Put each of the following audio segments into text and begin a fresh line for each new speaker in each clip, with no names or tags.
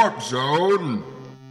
Warp Zone.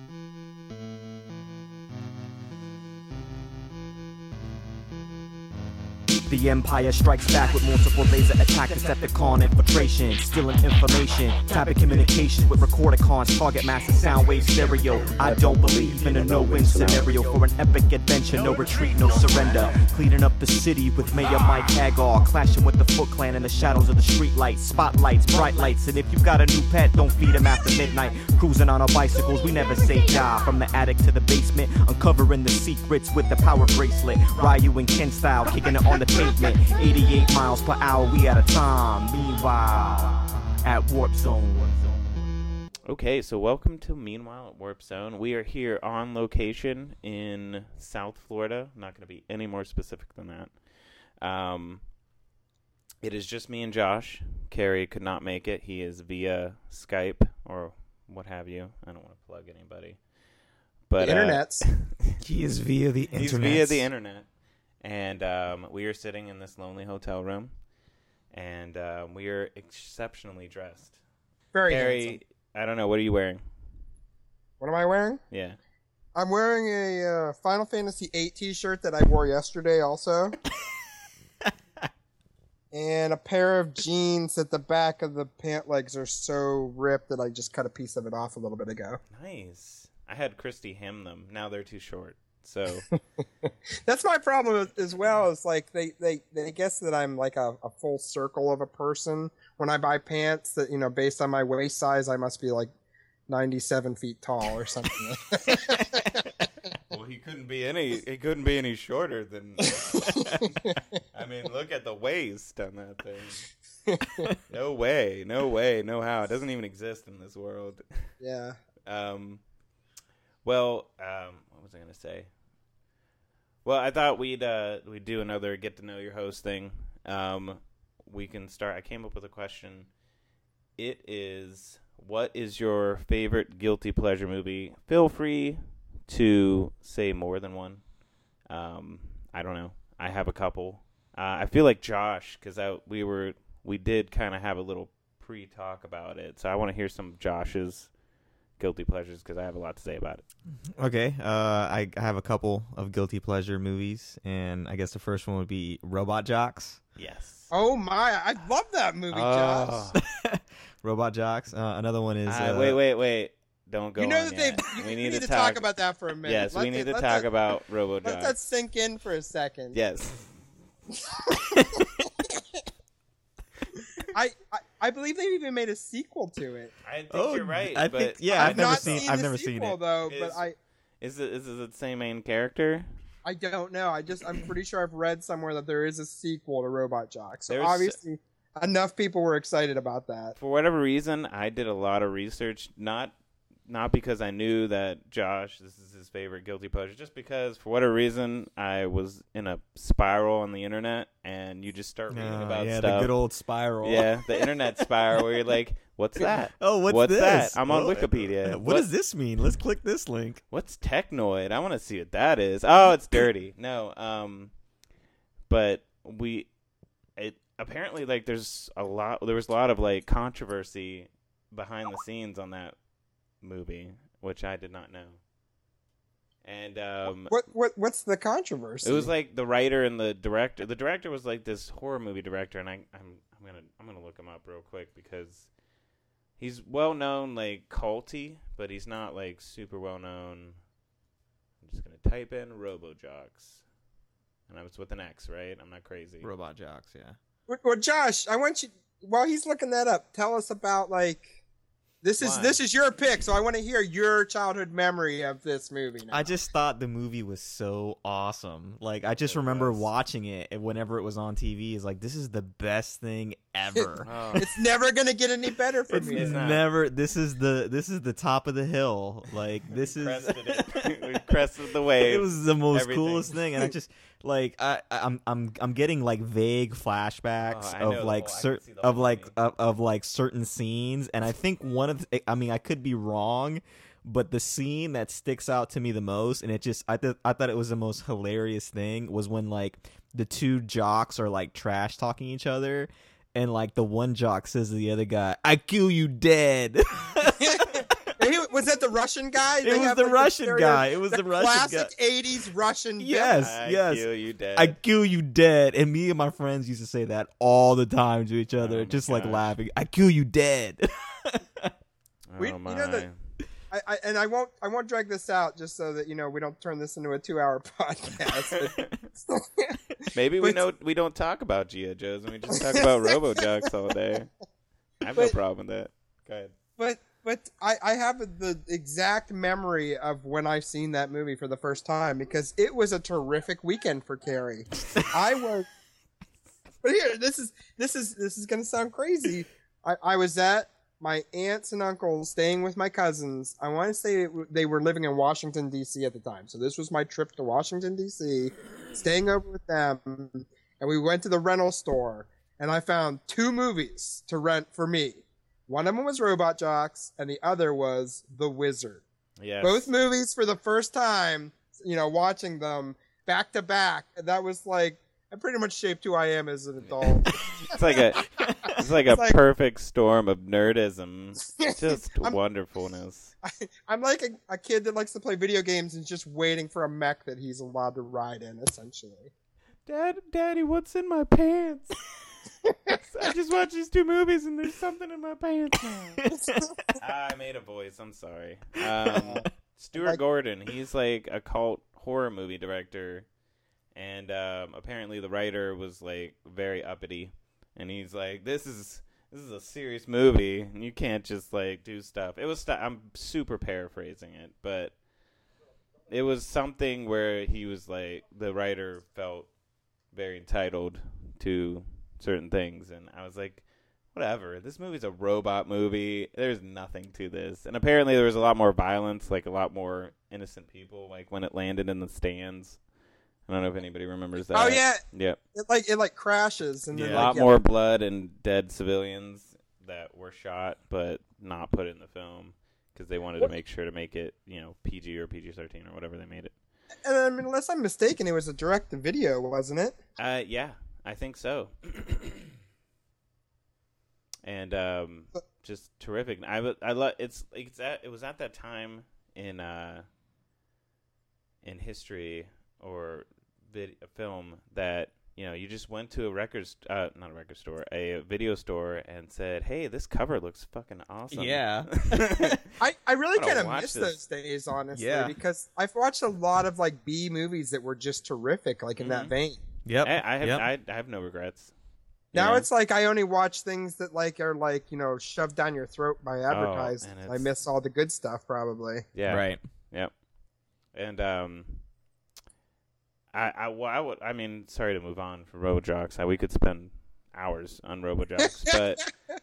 The Empire strikes back with multiple laser attack, Decepticon infiltration, stealing information, tapping communications with Recordicons, target massive sound wave stereo. I don't believe in a no-win scenario for an epic adventure, no retreat, no surrender. Cleaning up the city with Mayor Mike Hagar, clashing with the Foot Clan in the shadows of the streetlights, spotlights, bright lights, and if you got a new pet, don't feed him after midnight. Cruising on our bicycles, we never say die. From the attic to the basement, uncovering the secrets with the power bracelet. Ryu and Ken style, kicking it on the pavement. 88 miles per hour, we out of time. Meanwhile, at Warp Zone.
Okay, so welcome to Meanwhile at Warp Zone. We are here on location in South Florida. I'm not going to be any more specific than that. It is just me and Josh. Carrie could not make it. He is via Skype or what have you. I don't want to plug anybody. But
the internets.
He is via the internet.
He's via the internet. And we are sitting in this lonely hotel room, and we are exceptionally dressed.
Very
Carrie,
handsome.
I don't know. What are you wearing?
What am I wearing?
Yeah.
I'm wearing a Final Fantasy VIII t-shirt that I wore yesterday also. And a pair of jeans that the back of the pant legs are so ripped that I just cut a piece of it off a little bit ago.
Nice. I had Christy hem them. Now they're too short. So
that's my problem as well. Is like they guess that I'm like a full circle of a person when I buy pants. That, you know, based on my waist size, I must be like 97 feet tall or something.
Well, he couldn't be any shorter than. I mean, look at the waist on that thing. No way, no how. It doesn't even exist in this world.
Yeah.
Well, what was I gonna say? Well, I thought we'd do another get to know your host thing. We can start. I came up with a question. It is, what is your favorite guilty pleasure movie? Feel free to say more than one. I don't know. I have a couple. I feel like Josh, because we did kind of have a little pre-talk about it, so I want to hear some of Josh's guilty pleasures because I have a lot to say about it.
Okay, I have a couple of guilty pleasure movies, and I guess the first one would be Robot Jocks.
Yes.
Oh my! I love that movie, Josh.
Robot Jocks. Another one is
wait. Don't go.
You know
on
that
yet.
we need to talk about that for a minute.
Yes, we need to talk about Robot Jocks.
Let that sink in for a second.
Yes.
I believe they even made a sequel to it.
I think you're right.
I've never seen it.
Though,
Is it the same main character?
I don't know. I'm pretty sure I've read somewhere that there is a sequel to Robot Jock. So
There's
obviously enough people were excited about that.
For whatever reason, I did a lot of research, not because I knew that Josh, this is his favorite guilty pleasure, just because for whatever reason I was in a spiral on the internet, and you just start reading about stuff.
The good old spiral.
Yeah, the internet spiral where you're like, what's that?
Oh, what's this?
That? I'm on Wikipedia.
What does this mean? Let's click this link.
What's Technoid? I want to see what that is. Oh, it's dirty. No, but apparently like there was a lot of like controversy behind the scenes on that movie, which I did not know. And
what's the controversy?
It was like the writer and the director. The director was like this horror movie director, and I'm gonna look him up real quick because he's well known, like culty, but he's not like super well known. I'm just gonna type in RoboJocks, and I was with an X, right? I'm not crazy.
Robot Jocks, yeah.
Well, Josh, I want you, while he's looking that up, tell us about like this is your pick, so I want to hear your childhood memory of this movie now.
I just thought the movie was so awesome. Like, I just remember watching it whenever it was on TV. It's like, this is the best thing ever.
It's never gonna get any better for me.
It's never. This is the top of the hill. Like, this is.
We crested the wave.
It was the most coolest thing, and I just like I'm getting like vague flashbacks of like certain scenes, and I think one of I mean, I could be wrong, but the scene that sticks out to me the most, and I thought it was the most hilarious thing, was when like the two jocks are like trash talking each other, and like the one jock says to the other guy, "I kill you dead."
Was that the Russian guy?
It was the Russian guy. It was the Russian guy.
Classic 80s Russian.
Yes,
I kill you dead.
I kill you dead. And me and my friends used to say that all the time to each other, just like laughing. I kill you dead.
Oh my.
I won't drag this out just so that we don't turn this into a 2-hour podcast.
Maybe we don't talk about G.I. Joes and we just talk about RoboJocks all day. I have no problem with that. Go ahead.
But I have the exact memory of when I've seen that movie for the first time because it was a terrific weekend for Carrie. But here, this is gonna sound crazy. I was at my aunts and uncles staying with my cousins. I want to say they were living in Washington, D.C. at the time. So this was my trip to Washington, D.C., staying over with them. And we went to the rental store, and I found 2 movies to rent for me. One of them was RoboJocks, and the other was The Wizard.
Yes.
Both movies for the first time, watching them back to back. That was like, I pretty much shaped who I am as an adult.
It's like a perfect storm of nerdism. Just wonderfulness.
I'm like a kid that likes to play video games and just waiting for a mech that he's allowed to ride in, essentially.
Daddy, what's in my pants? I just watched these 2 movies and there's something in my pants now. I made a voice. I'm sorry. Stuart Gordon. He's like a cult horror movie director. And apparently the writer was like very uppity, and he's like, "This is a serious movie, and you can't just like do stuff." It was I'm super paraphrasing it, but it was something where he was like, the writer felt very entitled to certain things, and I was like, whatever. This movie's a robot movie. There's nothing to this, and apparently there was a lot more violence, like a lot more innocent people, like when it landed in the stands. I don't know if anybody remembers that.
Oh yeah,
yep.
It crashes, and then
a lot more blood and dead civilians that were shot, but not put in the film because they wanted to make sure to make it, PG or PG-13 or whatever they made it.
And I mean, unless I'm mistaken, it was a direct-to-video, wasn't it?
Yeah, I think so. And just terrific. I love it was at that time in history or a film that you just went to a video store and said, "Hey, this cover looks fucking awesome."
Yeah.
I really kind of miss those days, honestly, because I've watched a lot of like B movies that were just terrific, like in that vein.
Yep. I have no regrets.
Now it's like I only watch things that are shoved down your throat by advertising. I miss all the good stuff, probably.
Yeah. Right. Yep. And I mean, sorry to move on from RoboJocks. We could spend hours on RoboJocks, but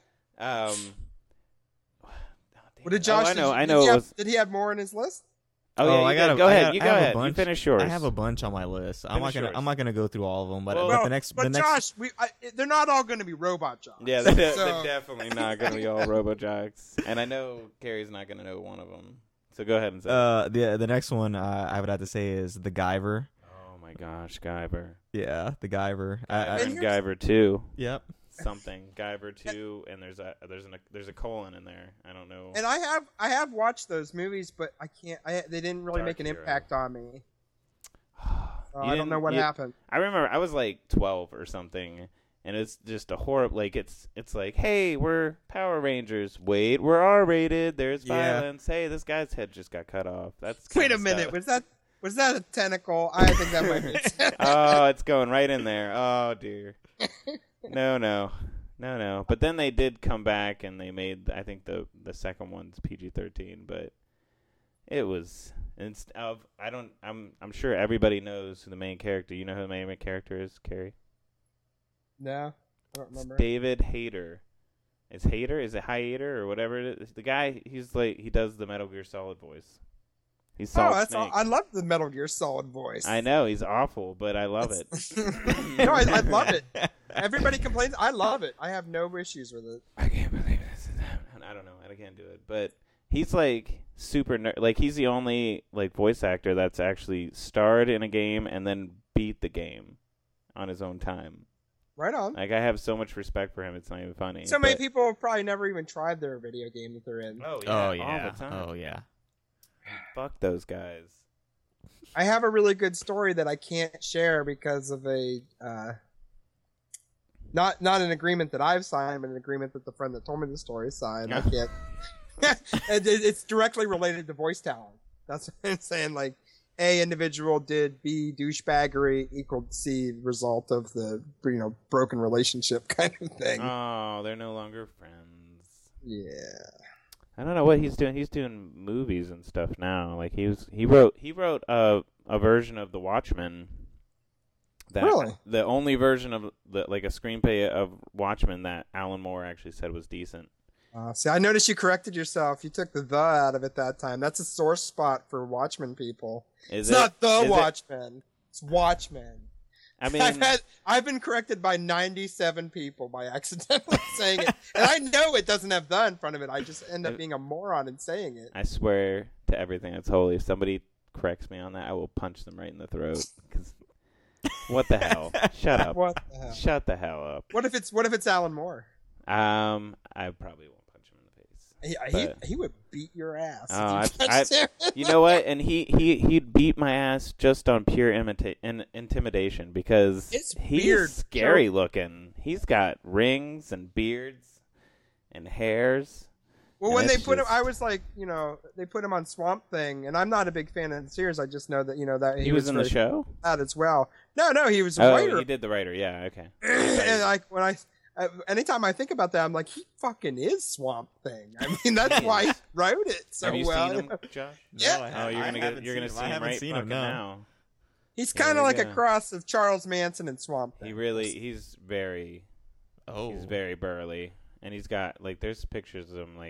what did Josh?
I know.
Did he have more on his list?
Oh, yeah, go ahead. You go ahead. You finish yours.
I have a bunch on my list. I'm not gonna go through all of them, but the next.
Josh, they're not all going to be RoboJocks.
Yeah, they're definitely not going to be all RoboJocks, and I know Carrie's not going to know one of them. So go ahead and say.
The next one I would have to say is the Guyver.
Oh my gosh, Guyver.
Yeah, the Guyver.
And Guyver 2.
Yep.
Something Guyver 2, and there's a colon in there. I don't know.
And I have watched those movies, but I can't. They didn't really make an impact on me. I don't know what happened.
I remember I was like 12 or something, and it's just a horror. Like it's like, hey, we're Power Rangers. Wait, we're R-rated. There's violence. Hey, this guy's head just got cut off. That's
wait a minute. Was that a tentacle? I think that might be a tentacle.
Oh, it's going right in there. Oh dear. No. But then they did come back and they made, I think the second one's PG-13, but it was I'm sure everybody knows who the main character. You know who the main character is, Carrie?
No, I don't remember.
It's David Hayter. Is it Hayter or whatever it is? The guy, he does the Metal Gear Solid voice. He's Solid Snake.
I love the Metal Gear Solid voice.
I know, he's awful, but I love it.
No, I love it. Everybody complains. I love it. I have no issues with it.
I can't believe this. I don't know. I can't do it. But he's like super like he's the only like voice actor that's actually starred in a game and then beat the game on his own time.
Right on.
Like, I have so much respect for him. It's not even funny.
So many people have probably never even tried their video game that they're in.
Oh, yeah. All the time.
Oh, yeah.
Fuck those guys.
I have a really good story that I can't share because of a not an agreement that I've signed, but an agreement that the friend that told me the story signed. I can't. It's directly related to voice talent. That's what I'm saying. Like, A, individual did, B, douchebaggery equaled C, result of the broken relationship kind of thing.
Oh, they're no longer friends.
Yeah.
I don't know what he's doing. He's doing movies and stuff now. Like he wrote a version of The Watchmen.
Really?
The only version of a screenplay of Watchmen that Alan Moore actually said was decent.
See, I noticed you corrected yourself. You took the out of it that time. That's a sore spot for Watchmen people. It's not The Watchmen. It's Watchmen.
I mean,
I've been corrected by 97 people by accidentally saying it, and I know it doesn't have the in front of it. I just end up being a moron in saying it.
I swear to everything that's holy, if somebody corrects me on that, I will punch them right in the throat. 'Cause what the hell? Shut up.
What the hell?
Shut the hell up.
What if it's Alan Moore?
I probably won't punch him in the face.
He would beat your ass.
You know what? And he'd beat my ass just on pure intimidation because he's scary looking. He's got rings and beards and hairs.
Well, when they put him, I was like, they put him on Swamp Thing, and I'm not a big fan of the series. I just know that that
he was in the show.
That as well. No, he was a writer.
He did the writer. Yeah, okay.
And anytime I think about that, I'm like, he fucking is Swamp Thing. I mean, that's why he wrote it so well.
Have you seen him, Josh?
Yeah.
You're gonna see him right fucking now.
He's kind of like a cross of Charles Manson and Swamp Thing.
He's very burly. And he's got, there's pictures of him, I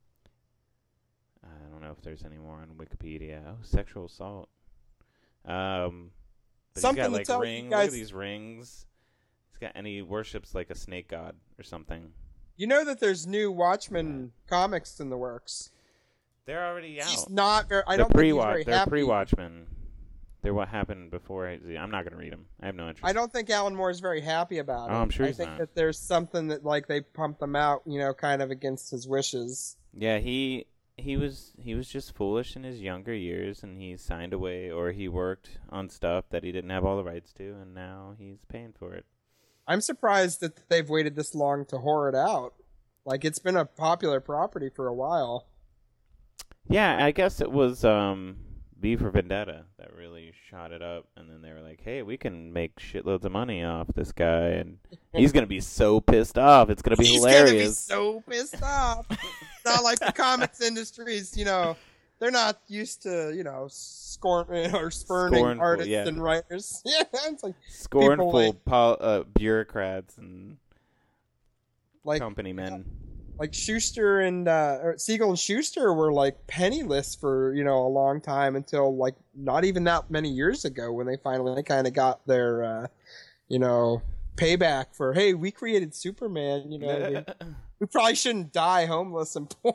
don't know if there's any more on Wikipedia. Oh, sexual assault. But
Something
he's got,
to
rings.
Tell you guys.
Look at these rings. And he worships, a snake god or something.
You know that there's new Watchmen comics in the works.
They're already out.
He's not very, I don't think he's very
They're
happy.
pre-Watchmen. They're what happened before. I'm not going to read them. I have no interest.
I don't think Alan Moore is very happy about it.
Oh, I'm sure he's
not. I think
not.
that there's something that they pumped him out, kind of against his wishes.
Yeah, he was just foolish in his younger years, and he signed away or he worked on stuff that he didn't have all the rights to, and now he's paying for it. I'm
surprised that they've waited this long to whore it out. It's been a popular property for a while.
Yeah, I guess it was V for Vendetta that really shot it up, and then they were like, hey, we can make shitloads of money off this guy, and he's going to be so pissed off. It's going to be hilarious.
He's going to be so pissed off. It's not like the comics industries, they're not used to, scorning or spurning artists and writers. Yeah, it's like
scornful bureaucrats and company men.
Schuster and Siegel and Schuster were penniless for a long time until not even that many years ago when they finally kind of got their payback for, hey, we created Superman. We probably shouldn't die homeless and poor.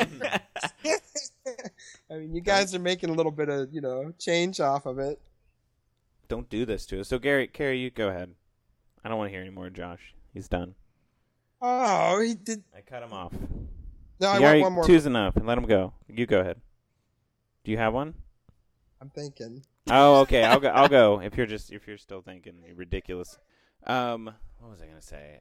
I mean, you guys are making a little bit of change off of it.
Don't do this to us. So Carrie, you go ahead. I don't want to hear any more, Josh. He's done.
Oh, he did.
I cut him off.
No, I want one more.
Two's enough. Let him go. You go ahead. Do you have one?
I'm thinking.
Oh, okay. I'll go. If you're still thinking, you're ridiculous. What was I gonna say?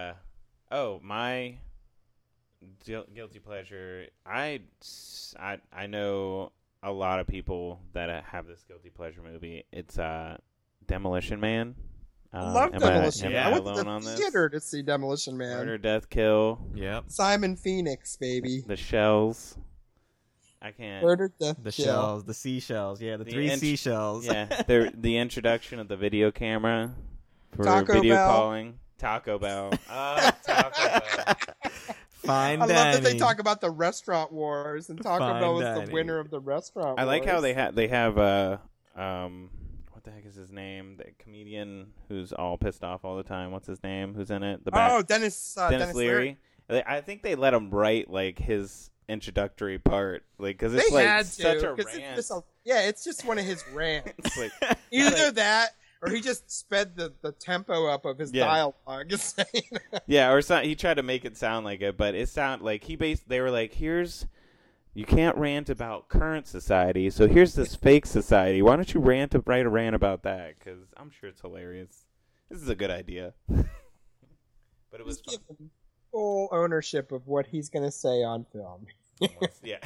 My guilty pleasure. I know a lot of people that have this guilty pleasure movie. It's Demolition Man.
I love Demolition Man. I went to
the
theater to see Demolition Man.
Murder, Death, Kill.
Yep.
Simon Phoenix, baby.
The Shells. I can't.
Murder, Death,
the
Kill.
Shells, the seashells. Yeah, the three seashells.
Yeah, the introduction of the video camera for
Taco
video
Bell.
Calling. Taco Bell. Taco Bell.
Fine
I
dining.
love that they talk about the restaurant wars, and Taco Bell was the winner of the restaurant wars.
I like how they have what the heck is his name? The comedian who's all pissed off all the time. What's his name? Who's in it?
Dennis
Leary. I think they let him write his introductory part, because it's
had
such
to,
a rant.
It's just one of his rants. Either that, Or he just sped the tempo up of his dialogue.
Yeah, or he tried to make it sound like it, but it sounded like they were like, you can't rant about current society, so here's this fake society. Why don't you write a rant about that? Because I'm sure it's hilarious. This is a good idea. But it was fun.
Full ownership of what he's going to say on film.
Yeah.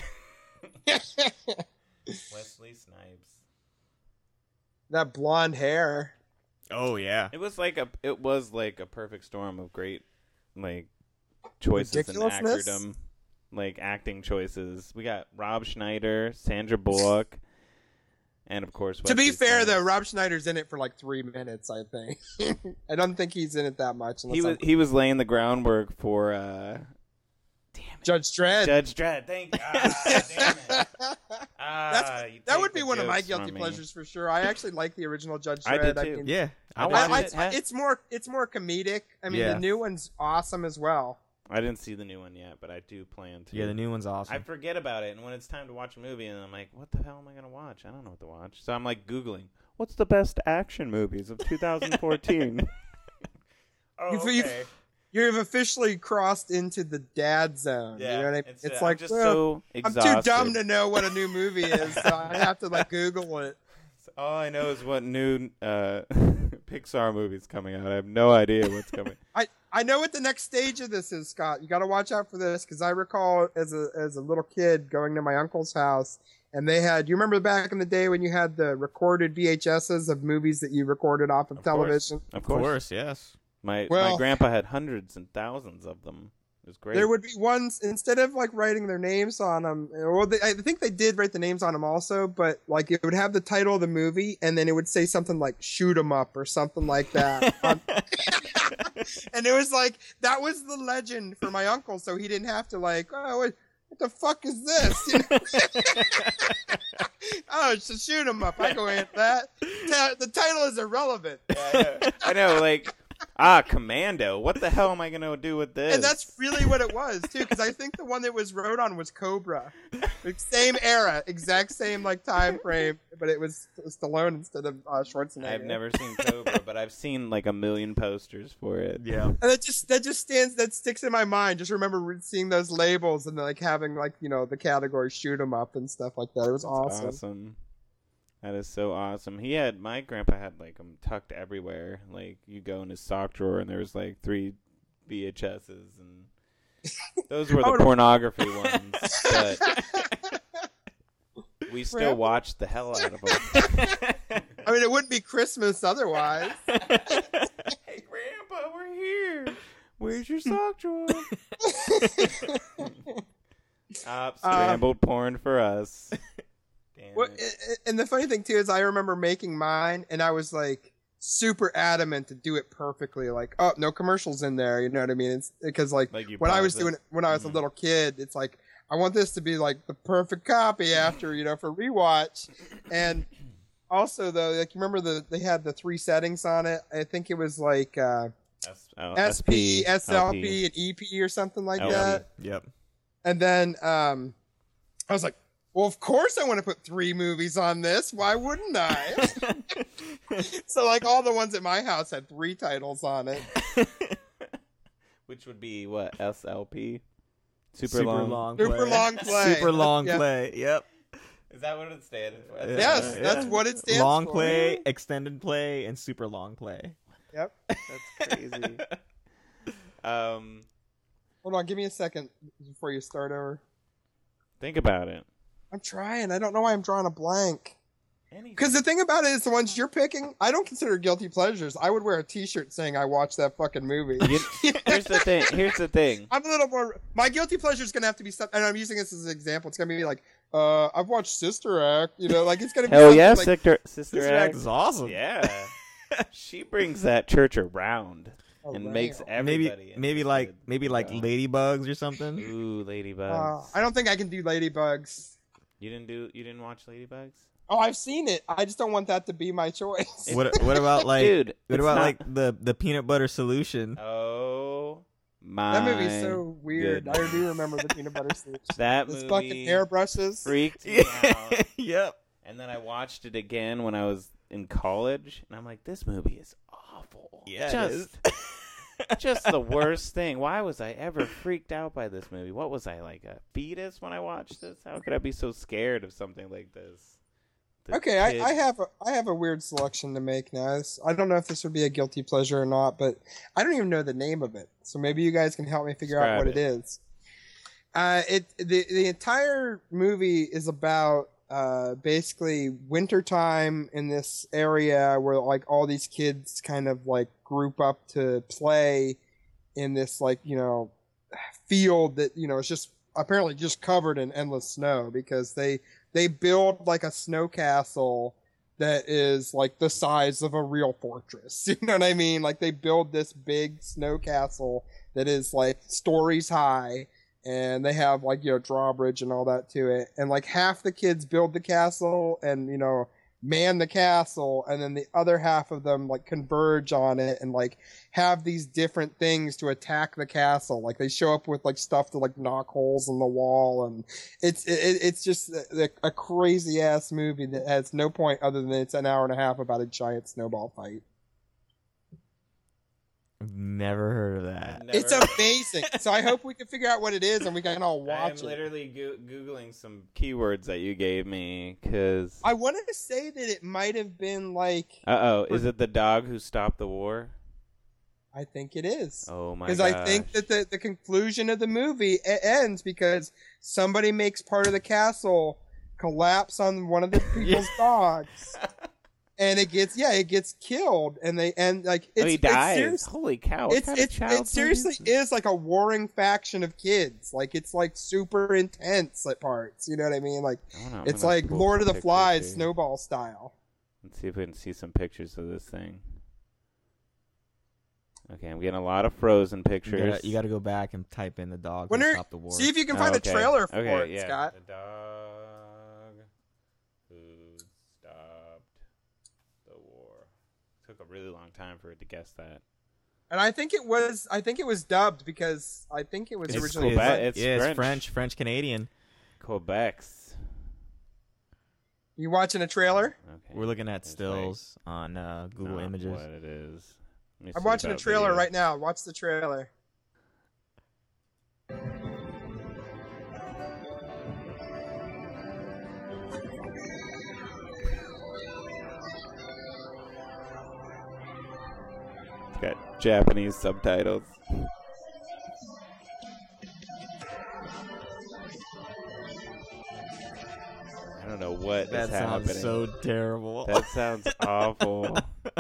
Wesley Snipes.
That blonde hair.
Oh yeah.
It was like a perfect storm of great choices in actordom, acting choices. We got Rob Schneider, Sandra Bullock, and of course Wesley
To be fair
Snipes.
though, Rob Schneider's in it for 3 minutes, I think. I don't think he's in it that much.
He was laying the groundwork for
Judge Dredd.
Judge Dredd, thank you. Damn it.
That would be one of my guilty pleasures for sure. I actually like the original Judge Dredd.
I did too.
Yeah.
It's more comedic. I mean, the new one's awesome as well.
I didn't see the new one yet, but I do plan to.
Yeah, the new one's awesome.
I forget about it, and when it's time to watch a movie, and I'm like, what the hell am I going to watch? I don't know what to watch. So I'm Googling, what's the best action movies of 2014? Okay.
You've officially crossed into the dad zone.
Yeah,
you know what I mean?
It's like, so exhausted.
I'm too dumb to know what a new movie is, so I have to Google it.
All I know is what new Pixar movie's coming out. I have no idea what's coming.
I know what the next stage of this is, Scott. You got to watch out for this because I recall as a little kid going to my uncle's house, and they had. You remember back in the day when you had the recorded VHSs of movies that you recorded off of television?
Of
course, yes.
My grandpa had hundreds and thousands of them. It was great.
There would be ones, instead of writing their names on them, I think they did write the names on them also, but it would have the title of the movie and then it would say something like "Shoot 'em up" or something like that. And it was that was the legend for my uncle, so he didn't have to what the fuck is this? Oh, it's a "Shoot 'em up." I go with that. The title is irrelevant.
Yeah, I know, Commando. What the hell am I going to do with this?
And that's really what it was, too, because I think the one that was wrote on was Cobra. Same era, exact same, time frame, but it was Stallone instead of Schwarzenegger.
I've never seen Cobra, but I've seen, a million posters for it.
Yeah.
And that sticks in my mind. Just remember seeing those labels and, having, the category "Shoot 'em up" and stuff like that. It was awesome.
That is so awesome. My grandpa had them tucked everywhere. You go in his sock drawer and there was 3 VHSs and those were the pornography ones. But we still watched the hell out of them.
I mean, it wouldn't be Christmas otherwise.
Hey, Grandpa, we're here. Where's your sock drawer? Scrambled porn for us.
Well, and the funny thing too is I remember making mine and I was super adamant to do it perfectly. No commercials in there. You know what I mean? It's because when I was doing it when I was a little kid, it's I want this to be the perfect copy after, for rewatch. And also though, you remember they had the 3 settings on it. I think it was SP, SLP, and EP or something like that.
Yep.
And then I was like, well, of course I want to put 3 movies on this. Why wouldn't I? So, all the ones at my house had 3 titles on it.
Which would be, what, SLP?
Super long
play.
Super long play, yep.
Is that what it stands for?
Yes, that's what it stands
long
for.
Long play, extended play, and super long play.
Yep.
That's crazy.
Hold on, give me a second before you start over.
Think about it.
I'm trying. I don't know why I'm drawing a blank. Because the thing about it is the ones you're picking, I don't consider guilty pleasures. I would wear a T-shirt saying I watched that fucking movie.
Here's the thing.
I'm a little more. My guilty pleasure is gonna have to be something, and I'm using this as an example. It's gonna be I've watched Sister Act. It's gonna be.
Hell yeah, Sister
Act is awesome.
Yeah, she brings that church around. And makes everybody
maybe Ladybugs or something.
Ooh, Ladybugs.
I don't think I can do Ladybugs.
You didn't watch Ladybugs?
Oh, I've seen it. I just don't want that to be my choice.
What about
dude?
What about the peanut butter solution?
Oh my!
That movie's so weird.
Goodness.
I do remember the peanut butter solution.
That
Those
movie
fucking hairbrushes
freaked me out.
Yep.
And then I watched it again when I was in college, and I'm like, this movie is awful.
Yeah, it is.
Just the worst thing. Why was I ever freaked out by this movie? What was I, like a fetus when I watched this? How could I be so scared of something like this?
Okay, I have a weird selection to make now. I don't know if this would be a guilty pleasure or not, but I don't even know the name of it. So maybe you guys can help me figure out what it is. The entire movie is about basically wintertime in this area where like all these kids kind of like group up to play in this like, you know, field that, you know, is just apparently just covered in endless snow because they build like a snow castle that is like the size of a real fortress. You know what I mean? Like they build this big snow castle that is like stories high, and they have like, you know, drawbridge and all that to it. And like half the kids build the castle and, you know, man the castle, and then the other half of them like converge on it and like have these different things to attack the castle. Like they show up with like stuff to like knock holes in the wall, and it's just a crazy ass movie that has no point other than it's an hour and a half about a giant snowball fight.
I've never heard of that.
It's amazing. So I hope we can figure out what it is and we can all watch it.
I'm literally Googling some keywords that you gave me because
I wanted to say that it might have been like...
Is it the dog who stopped the war?
I think it is.
Oh my god!
Because I think that the conclusion of the movie ends because somebody makes part of the castle collapse on one of the people's dogs. And it gets killed, and
he dies. Holy cow!
It seriously is like a warring faction of kids. Like it's like super intense at parts. You know what I mean? Like it's like Lord of the Flies snowball style.
Let's see if we can see some pictures of this thing. Okay, I'm getting a lot of frozen pictures.
You got to go back and type in the dog who stopped the war.
See if you can find a trailer for it, Scott.
The dog who stopped the war. Took a really long time for it to guess that.
And I think it was dubbed because I think it was originally
Quebec.
It's French Canadian.
Quebec's.
You watching a trailer?
Okay. We're looking at stills on Google Images.
What it is.
I'm watching a trailer right now. Watch the trailer.
It's got Japanese subtitles. I don't know what is happening.
That sounds so terrible.
That sounds awful.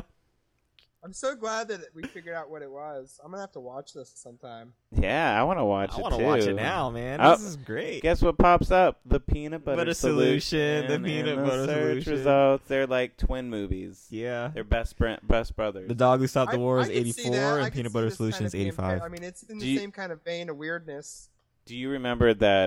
I'm so glad that we figured out what it was. I'm gonna have to watch this sometime.
Yeah, I want to watch it too.
I want to watch it now, man. This is great.
Guess what pops up? The Peanut Butter
Solution. The Peanut Butter
search
Solution
results. They're like twin movies.
Yeah,
they're best brothers.
The Dog Who Stopped the War is 84, and Peanut Butter Solution is 85.
I mean, it's in the same kind of vein of weirdness.
Do you remember that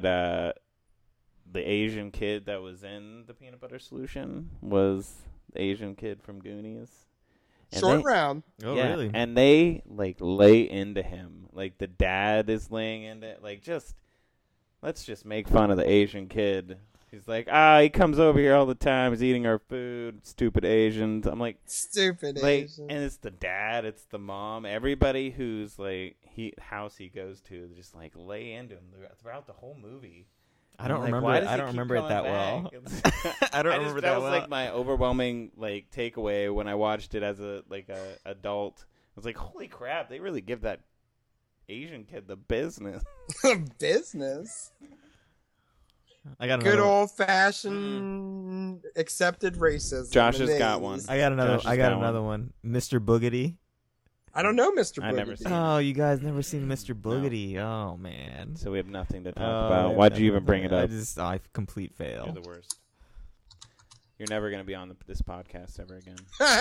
the Asian kid that was in the Peanut Butter Solution was the Asian kid from Goonies?
Short Round.
Oh, yeah, really?
And they like lay into him. Like the dad is laying into let's just make fun of the Asian kid. He's like, he comes over here all the time. He's eating our food. Stupid Asians. I'm like,
stupid
Asians.
And
it's the dad. It's the mom. Everybody who's like house he goes to just like lay into him throughout the whole movie.
I don't remember it that well. I don't remember that well. That was
like my overwhelming like takeaway when I watched it as a adult. I was like, holy crap, they really give that Asian kid the business.
Business?
I got
good old fashioned accepted racism.
Josh has got one.
I got another one. Mr. Boogedy.
I don't know Mr. Boogedy.
I never seen
you guys never seen Mr. Boogedy? No. Oh man.
So we have nothing to talk about. Why'd you even bring it up?
I complete fail.
You're the worst. You're never going to be on this podcast ever again.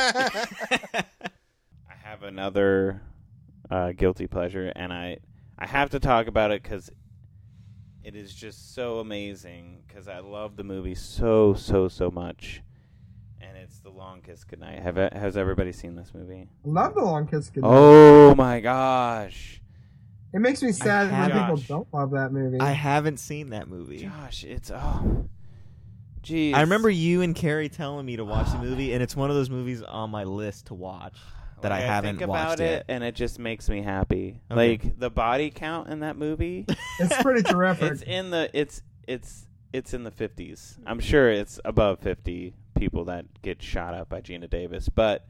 I have another guilty pleasure, and I have to talk about it because it is just so amazing because I love the movie so much. And it's The Long Kiss Goodnight. Has everybody seen this movie?
I love The Long Kiss Goodnight.
Oh my gosh.
It makes me sad when people don't love that movie.
I haven't seen that movie.
Josh, Jeez.
I remember you and Carrie telling me to watch the movie, and it's one of those movies on my list to watch that I haven't
think
watched
about it, and it just makes me happy.
Okay.
Like the body count in that movie,
It's pretty terrific.
it's in the 50s. I'm sure it's above 50 people that get shot up by Gina Davis, but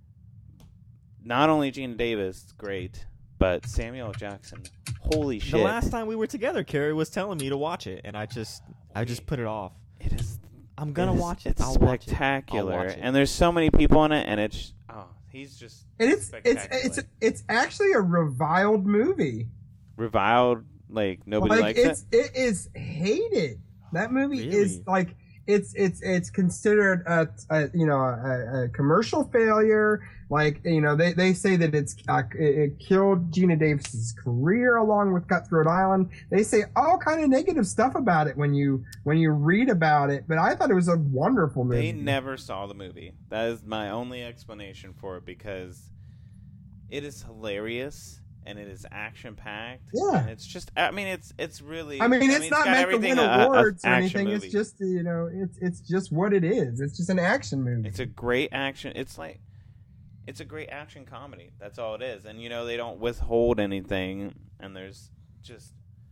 not only Gina Davis, great, but Samuel L. Jackson. Holy shit!
The last time we were together, Carrie was telling me to watch it, and I just put it off.
It is.
I'm gonna watch it.
It's
I'll watch it.
spectacular,
I'll watch it.
and there's so many people in it, and he's just.
It's actually a reviled movie.
Reviled, like nobody likes it.
It is hated. That movie
Really?
is like it's considered a commercial failure. Like they say that it killed Gina Davis's career along with Cutthroat Island. They say all kind of negative stuff about it when you read about it. But I thought it was a wonderful movie.
They never saw the movie. That is my only explanation for it, because it is hilarious and it is action packed.
Yeah,
and it's just. I mean, it's really.
It's not meant to win awards or anything.
Movie.
It's just it's just what it is. It's just an action movie.
It's a great action. It's a great action comedy. That's all it is. And they don't withhold anything, and there's just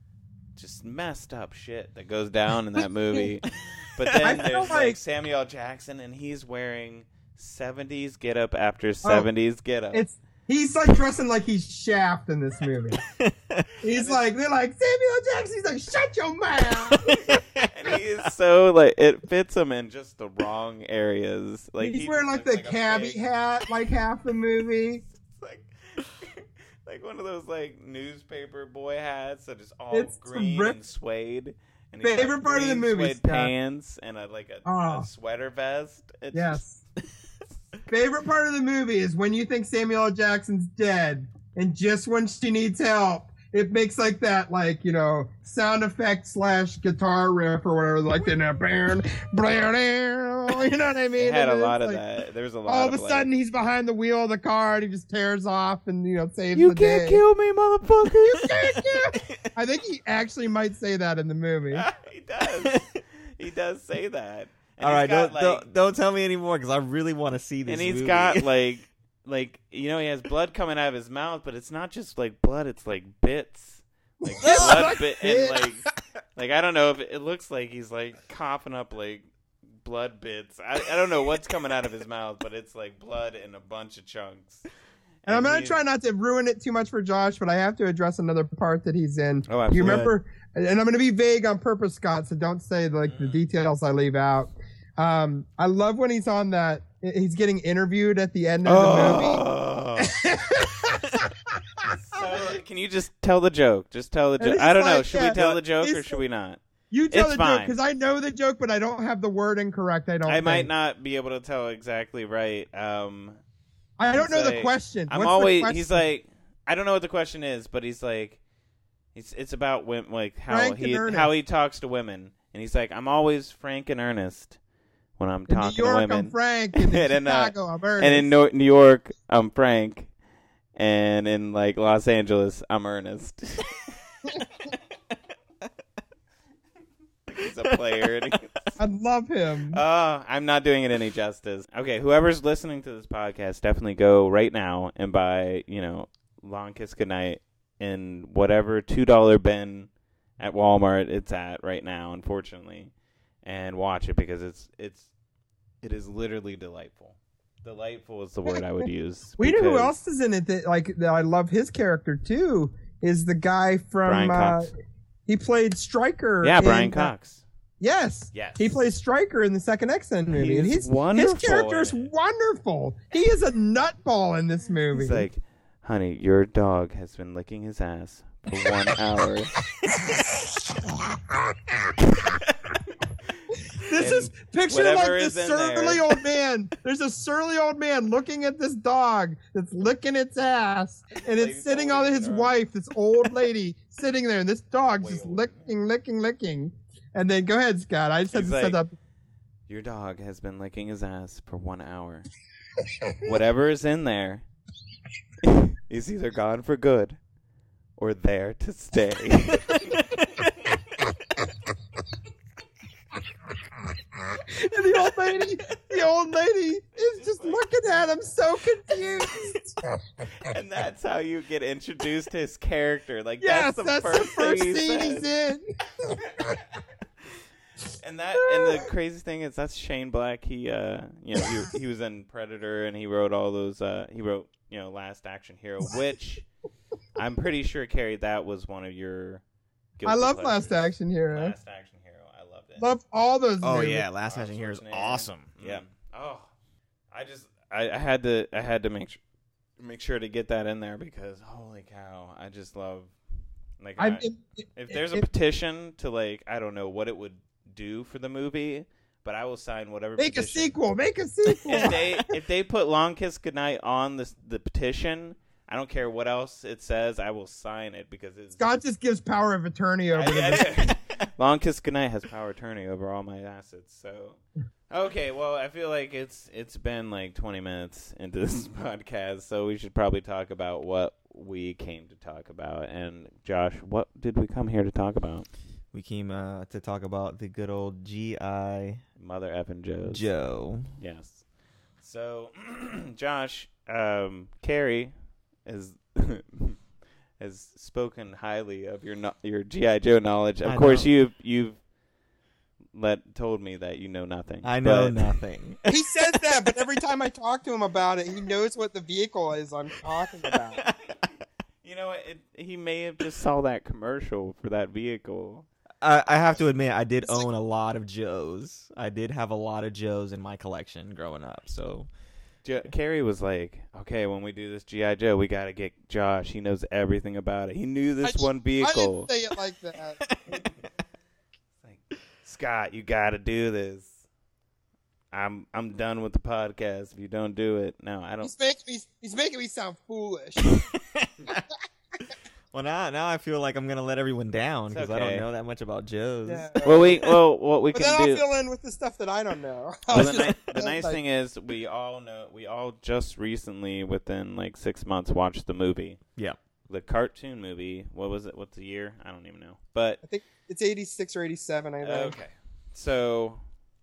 messed up shit that goes down in that movie. But then there's like Samuel L. Jackson, and he's wearing 70s getup after 70s getup.
He's like dressing like he's Shaft in this movie. They're like Samuel L. Jackson. He's like, shut your mouth.
And he is so like it fits him in just the wrong areas. Like
he's wearing like the cabbie hat, like half the movie.
like one of those like newspaper boy hats that is all green and suede. And
favorite part of the movie,
suede pants and a sweater vest.
Yes. Favorite part of the movie is when you think Samuel L. Jackson's dead, and just when she needs help, it makes like that, sound effect / guitar riff or whatever, like in a band. You know what I mean?
It had a lot of that. There was a lot.
All of a sudden, he's behind the wheel of the car and he just tears off and saves
the day. You
can't
kill me, motherfucker! You
can't kill. I think he actually might say that in the movie.
He does. He does say that. And
all right, don't tell me anymore because I really want to see this.
And he's
movie.
got he has blood coming out of his mouth, but it's not just like blood; it's like bits, like blood bit, and like I don't know if it looks like he's like coughing up like blood bits. I don't know what's coming out of his mouth, but it's like blood in a bunch of chunks.
And I'm gonna try not to ruin it too much for Josh, but I have to address another part that he's in.
Oh, absolutely.
You remember? And I'm gonna be vague on purpose, Scott, so don't say the details I leave out. I love when he's on that. He's getting interviewed at the end of the movie.
So, can you just tell the joke? Just tell the joke. I don't know. Should we tell the joke or should we not?
You tell the joke because I know the joke, but I don't have the wording correct. I
might not be able to tell exactly right.
I don't know the question.
He's like, I don't know what the question is, but he's like, it's about women, like how he talks to women, and he's like, I'm always frank and earnest when I'm talking to women.
In New York, I'm frank, and in Chicago, I'm earnest.
And in New York, I'm frank, and in like Los Angeles, I'm earnest. He's a player.
I love him.
I'm not doing it any justice. Okay, whoever's listening to this podcast, definitely go right now and buy, Long Kiss Goodnight in whatever $2 bin at Walmart it's at right now, unfortunately, and watch it because it is literally delightful. Delightful is the word I would use.
We know who else is in it that I love his character too. Is the guy from
Brian Cox.
He played Stryker.
Yeah, Brian Cox.
Yes. He plays Stryker in the second X-Men movie.
He's wonderful.
His character is wonderful. He is a nutball in this movie.
He's like, honey, your dog has been licking his ass for 1 hour.
This is picture like this surly old man. There's a surly old man looking at this dog that's licking its ass, and it's sitting on his wife, this old lady sitting there, and this dog's just licking. And then go ahead, Scott. I just had to set up.
Your dog has been licking his ass for 1 hour. Whatever is in there is either gone for good or there to stay.
And the old lady is just looking at him so confused.
And that's how you get introduced to his character. Like,
yes,
that's the first
scene he's in.
And the crazy thing is that's Shane Black. He he was in Predator, and he wrote all those. He wrote Last Action Hero, which I'm pretty sure, Carrie, that was one of your.
I love Last Action Hero.
Last Action Hero, I loved it.
Love all those.
Oh
movies.
yeah, Last Action Hero is awesome.
Yeah. Oh, I had to make sure to get that in there because holy cow, I just love. Like, if there's a petition to, like, I don't know what it would do for the movie, but I will sign whatever.
Make
petition.
a sequel. Make a sequel.
If they put Long Kiss Goodnight on the petition, I don't care what else it says. I will sign it because
Scott just gives power of attorney over.
Long Kiss Goodnight has power of attorney over all my assets. So, okay, well, I feel like it's been like 20 minutes into this podcast, so we should probably talk about what we came to talk about. And Josh, what did we come here to talk about?
We came to talk about the good old G.I.
Mother effing
Joe.
Yes. So, Josh, Carrie has spoken highly of your G.I. Joe knowledge. Of course, you've told me that you know nothing.
I know nothing.
He says that, but every time I talk to him about it, he knows what the vehicle is I'm talking about.
You know, he may have just saw that commercial for that vehicle.
I have to admit, I did own a lot of Joes. I did have a lot of Joes in my collection growing up. So,
Carrie was like, "Okay, when we do this G.I. Joe, we got to get Josh. He knows everything about it. He knew this one vehicle."
I didn't say it like that.
Like, Scott, you got to do this. I'm done with the podcast if you don't do it. No, I don't.
He's making me sound foolish.
Well, now I feel like I'm gonna let everyone down because I don't know that much about Joe's.
Yeah.
What we can do.
But then I'll fill in with the stuff that I don't know.
Well, the nice thing is we all just recently, within like 6 months, watched the movie.
Yeah.
The cartoon movie. What was it? What's the year? I don't even know. But
I think it's 86 or 87. I think.
Okay. So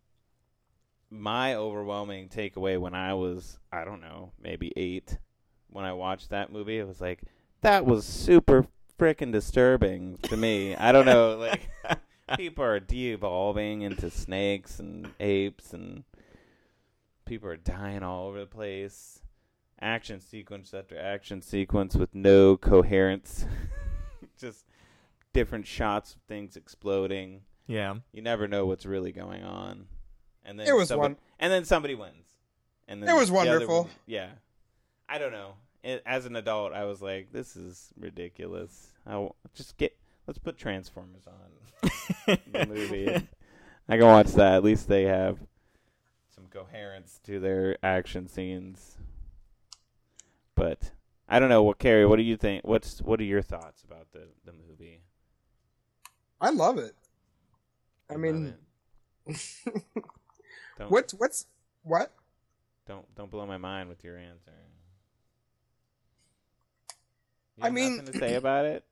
my overwhelming takeaway when I was, I don't know, maybe 8, when I watched that movie, it was like, that was super freaking disturbing to me. I don't know, like, people are de-evolving into snakes and apes, and people are dying all over the place. Action sequence after action sequence with no coherence. Just different shots of things exploding.
Yeah.
You never know what's really going on. And then and then somebody wins. And then
it was wonderful.
Yeah. I don't know. As an adult, I was like, this is ridiculous. Let's put Transformers on the movie. I can watch that. At least they have some coherence to their action scenes. But I don't know. Carrie, what do you think? What are your thoughts about the movie?
I love it. I mean, what?
Don't blow my mind with your answer.
I mean,
nothing to say about it.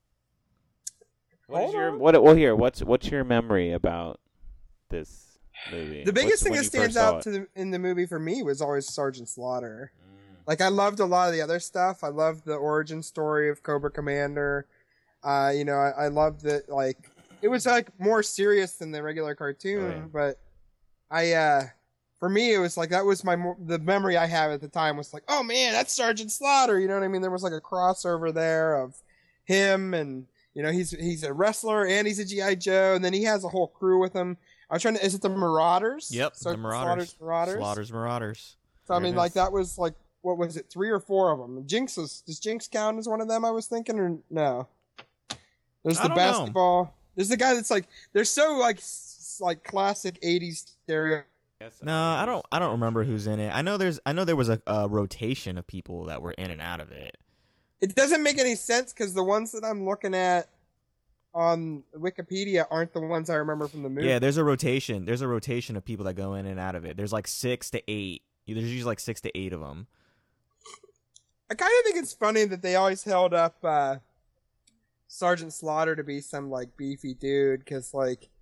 What's your memory about this movie?
The biggest thing that stands out in the movie for me was always Sergeant Slaughter. Like, I loved a lot of the other stuff. I loved the origin story of Cobra Commander. I loved that, like, it was like more serious than the regular cartoon, but for me, it was like, that was the memory I have at the time was like, oh man, that's Sergeant Slaughter. You know what I mean? There was like a crossover there of him, and he's a wrestler and he's a G.I. Joe, and then he has a whole crew with him. I was is it the Marauders?
Yep, the Marauders.
Slaughter's
Marauders.
So I mean, like, that was like, what was it, 3 or 4 of them? Does Jinx count as one of them? I was thinking, or no? There's the basketball. Know. There's the guy that's like, they're so like classic 80s stereo.
No, I don't remember who's in it. I know there was a rotation of people that were in and out of it.
It doesn't make any sense because the ones that I'm looking at on Wikipedia aren't the ones I remember from the movie.
Yeah, there's a rotation. There's a rotation of people that go in and out of it. There's like 6 to 8. There's usually like 6 to 8 of them.
I kind of think it's funny that they always held up Sergeant Slaughter to be some like beefy dude, because like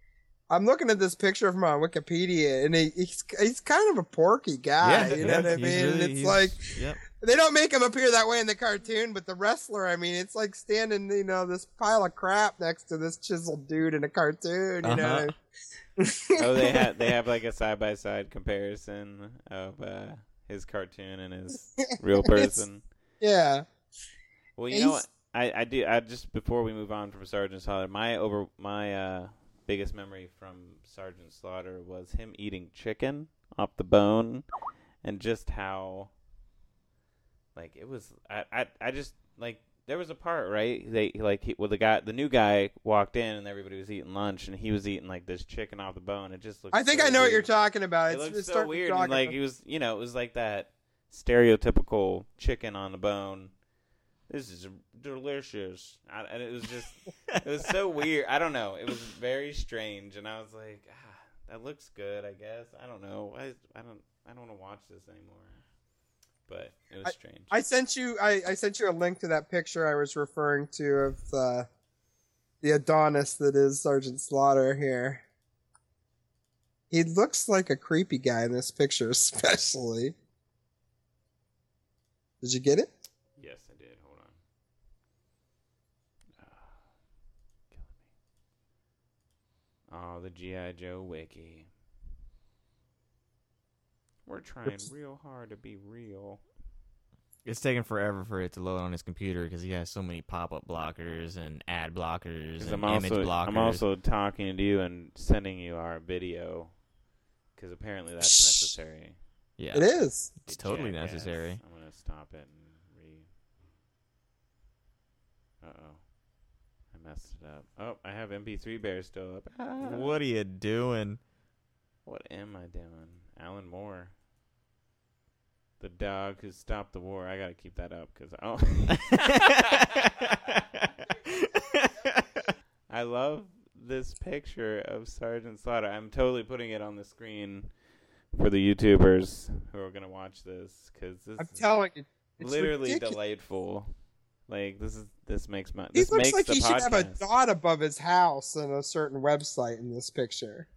I'm looking at this picture from on Wikipedia, and he's kind of a porky guy. You know what I mean? Really, it's like they don't make him appear that way in the cartoon, but the wrestler, I mean, it's like standing, this pile of crap next to this chiseled dude in a cartoon. You know?
Oh, they have like a side by side comparison of his cartoon and his real person.
Yeah.
Well, you know what? I just before we move on from Sergeant Slaughter, my biggest memory from Sergeant Slaughter was him eating chicken off the bone, and just how, like, it was. I just like there was a part, right? The new guy walked in and everybody was eating lunch, and he was eating like this chicken off the bone. It just looked.
I think I know what you're talking about.
It looked so weird, and like he was, it was like that stereotypical chicken on the bone. This is delicious. And it was just, it was so weird. I don't know. It was very strange. And I was like, that looks good, I guess. I don't know. I don't want to watch this anymore. But it was strange.
I sent you a link to that picture I was referring to of the Adonis that is Sergeant Slaughter here. He looks like a creepy guy in this picture, especially. Did you get it?
Yes, I did. Hold on. Oh, the G.I. Joe wiki. We're trying real hard to be real.
It's taking forever for it to load on his computer because he has so many pop-up blockers and ad blockers and image blockers.
I'm also talking to you and sending you our video because apparently that's necessary.
Yeah,
it is.
It's totally necessary.
I'm gonna stop it and I messed it up. Oh, I have MP3 Bear still up.
What are you doing?
What am I doing? Alan Moore, the dog who stopped the war. I gotta keep that up because I love this picture of Sergeant Slaughter. I'm totally putting it on the screen for the YouTubers who are gonna watch this because this
I'm telling you, it's
literally
ridiculous.
Delightful. Like this makes my.
He
this
looks
makes
like
the
he
podcast.
should have a dot above his house and a certain website in this picture.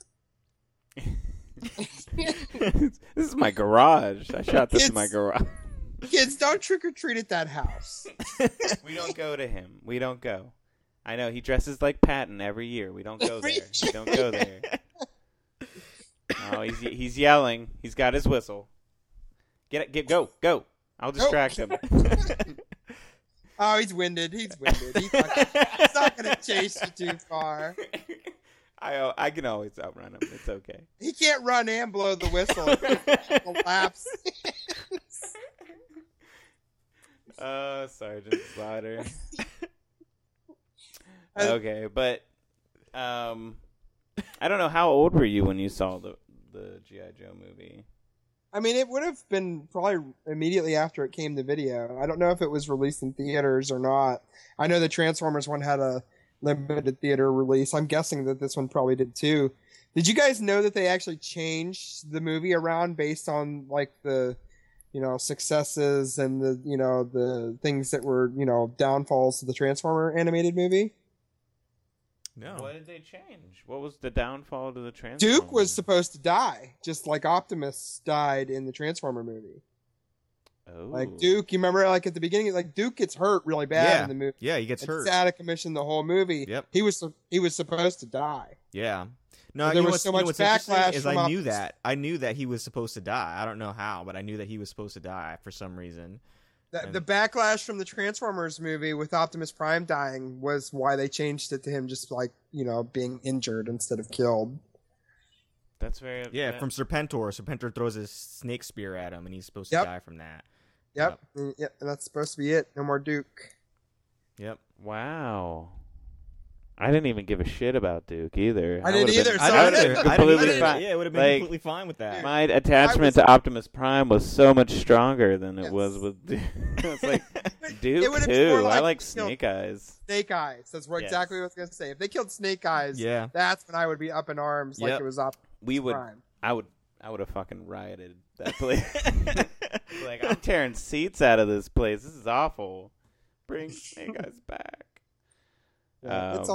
This is my garage. I shot this in my garage.
Kids, don't trick or treat at that house.
We don't go to him. We don't go. I know he dresses like Patton every year. We don't go there. We don't go there. Oh, he's yelling. He's got his whistle. Go. I'll distract him.
Oh, he's winded. He's not going to chase you too far.
I can always outrun him. It's okay.
He can't run and blow the whistle. Collapse.
Sergeant Slaughter. Okay, but I don't know. How old were you when you saw the G.I. Joe movie?
I mean, it would have been probably immediately after it came to video. I don't know if it was released in theaters or not. I know the Transformers one had a limited theater release. I'm guessing that this one probably did too. Did you guys know that they actually changed the movie around based on like the, successes and the things that were, downfalls of the Transformer animated movie?
No.
What did they change? What was the downfall to the Transformer?
Duke was supposed to die, just like Optimus died in the Transformer movie.
Oh.
Like Duke, you remember like at the beginning, like Duke gets hurt really bad in the movie.
Yeah, he gets hurt.
It's out of commission the whole movie.
Yep.
He was supposed to die.
Yeah. No,
there was so much backlash.
Is I knew that. I knew that he was supposed to die. I don't know how, but I knew that he was supposed to die for some reason.
The backlash from the Transformers movie with Optimus Prime dying was why they changed it to him just like, being injured instead of killed.
That's very...
Yeah, from Serpentor. Serpentor throws his snake spear at him, and he's supposed to die from that.
Yep. And that's supposed to be it. No more Duke.
Yep.
Wow. I didn't even give a shit about Duke either.
I didn't either.
I would have been completely fine.
Yeah, it would have been completely fine with that.
My attachment to Optimus Prime was so much stronger than it was with Duke. It's like, Duke too. I like Snake Eyes.
Snake Eyes. That's exactly what I was going to say. If they killed Snake Eyes, that's when I would be up in arms like it was Optimus Prime.
I would have fucking rioted that place. Like, I'm tearing seats out of this place. This is awful. Bring Snake Eyes back.
Yeah,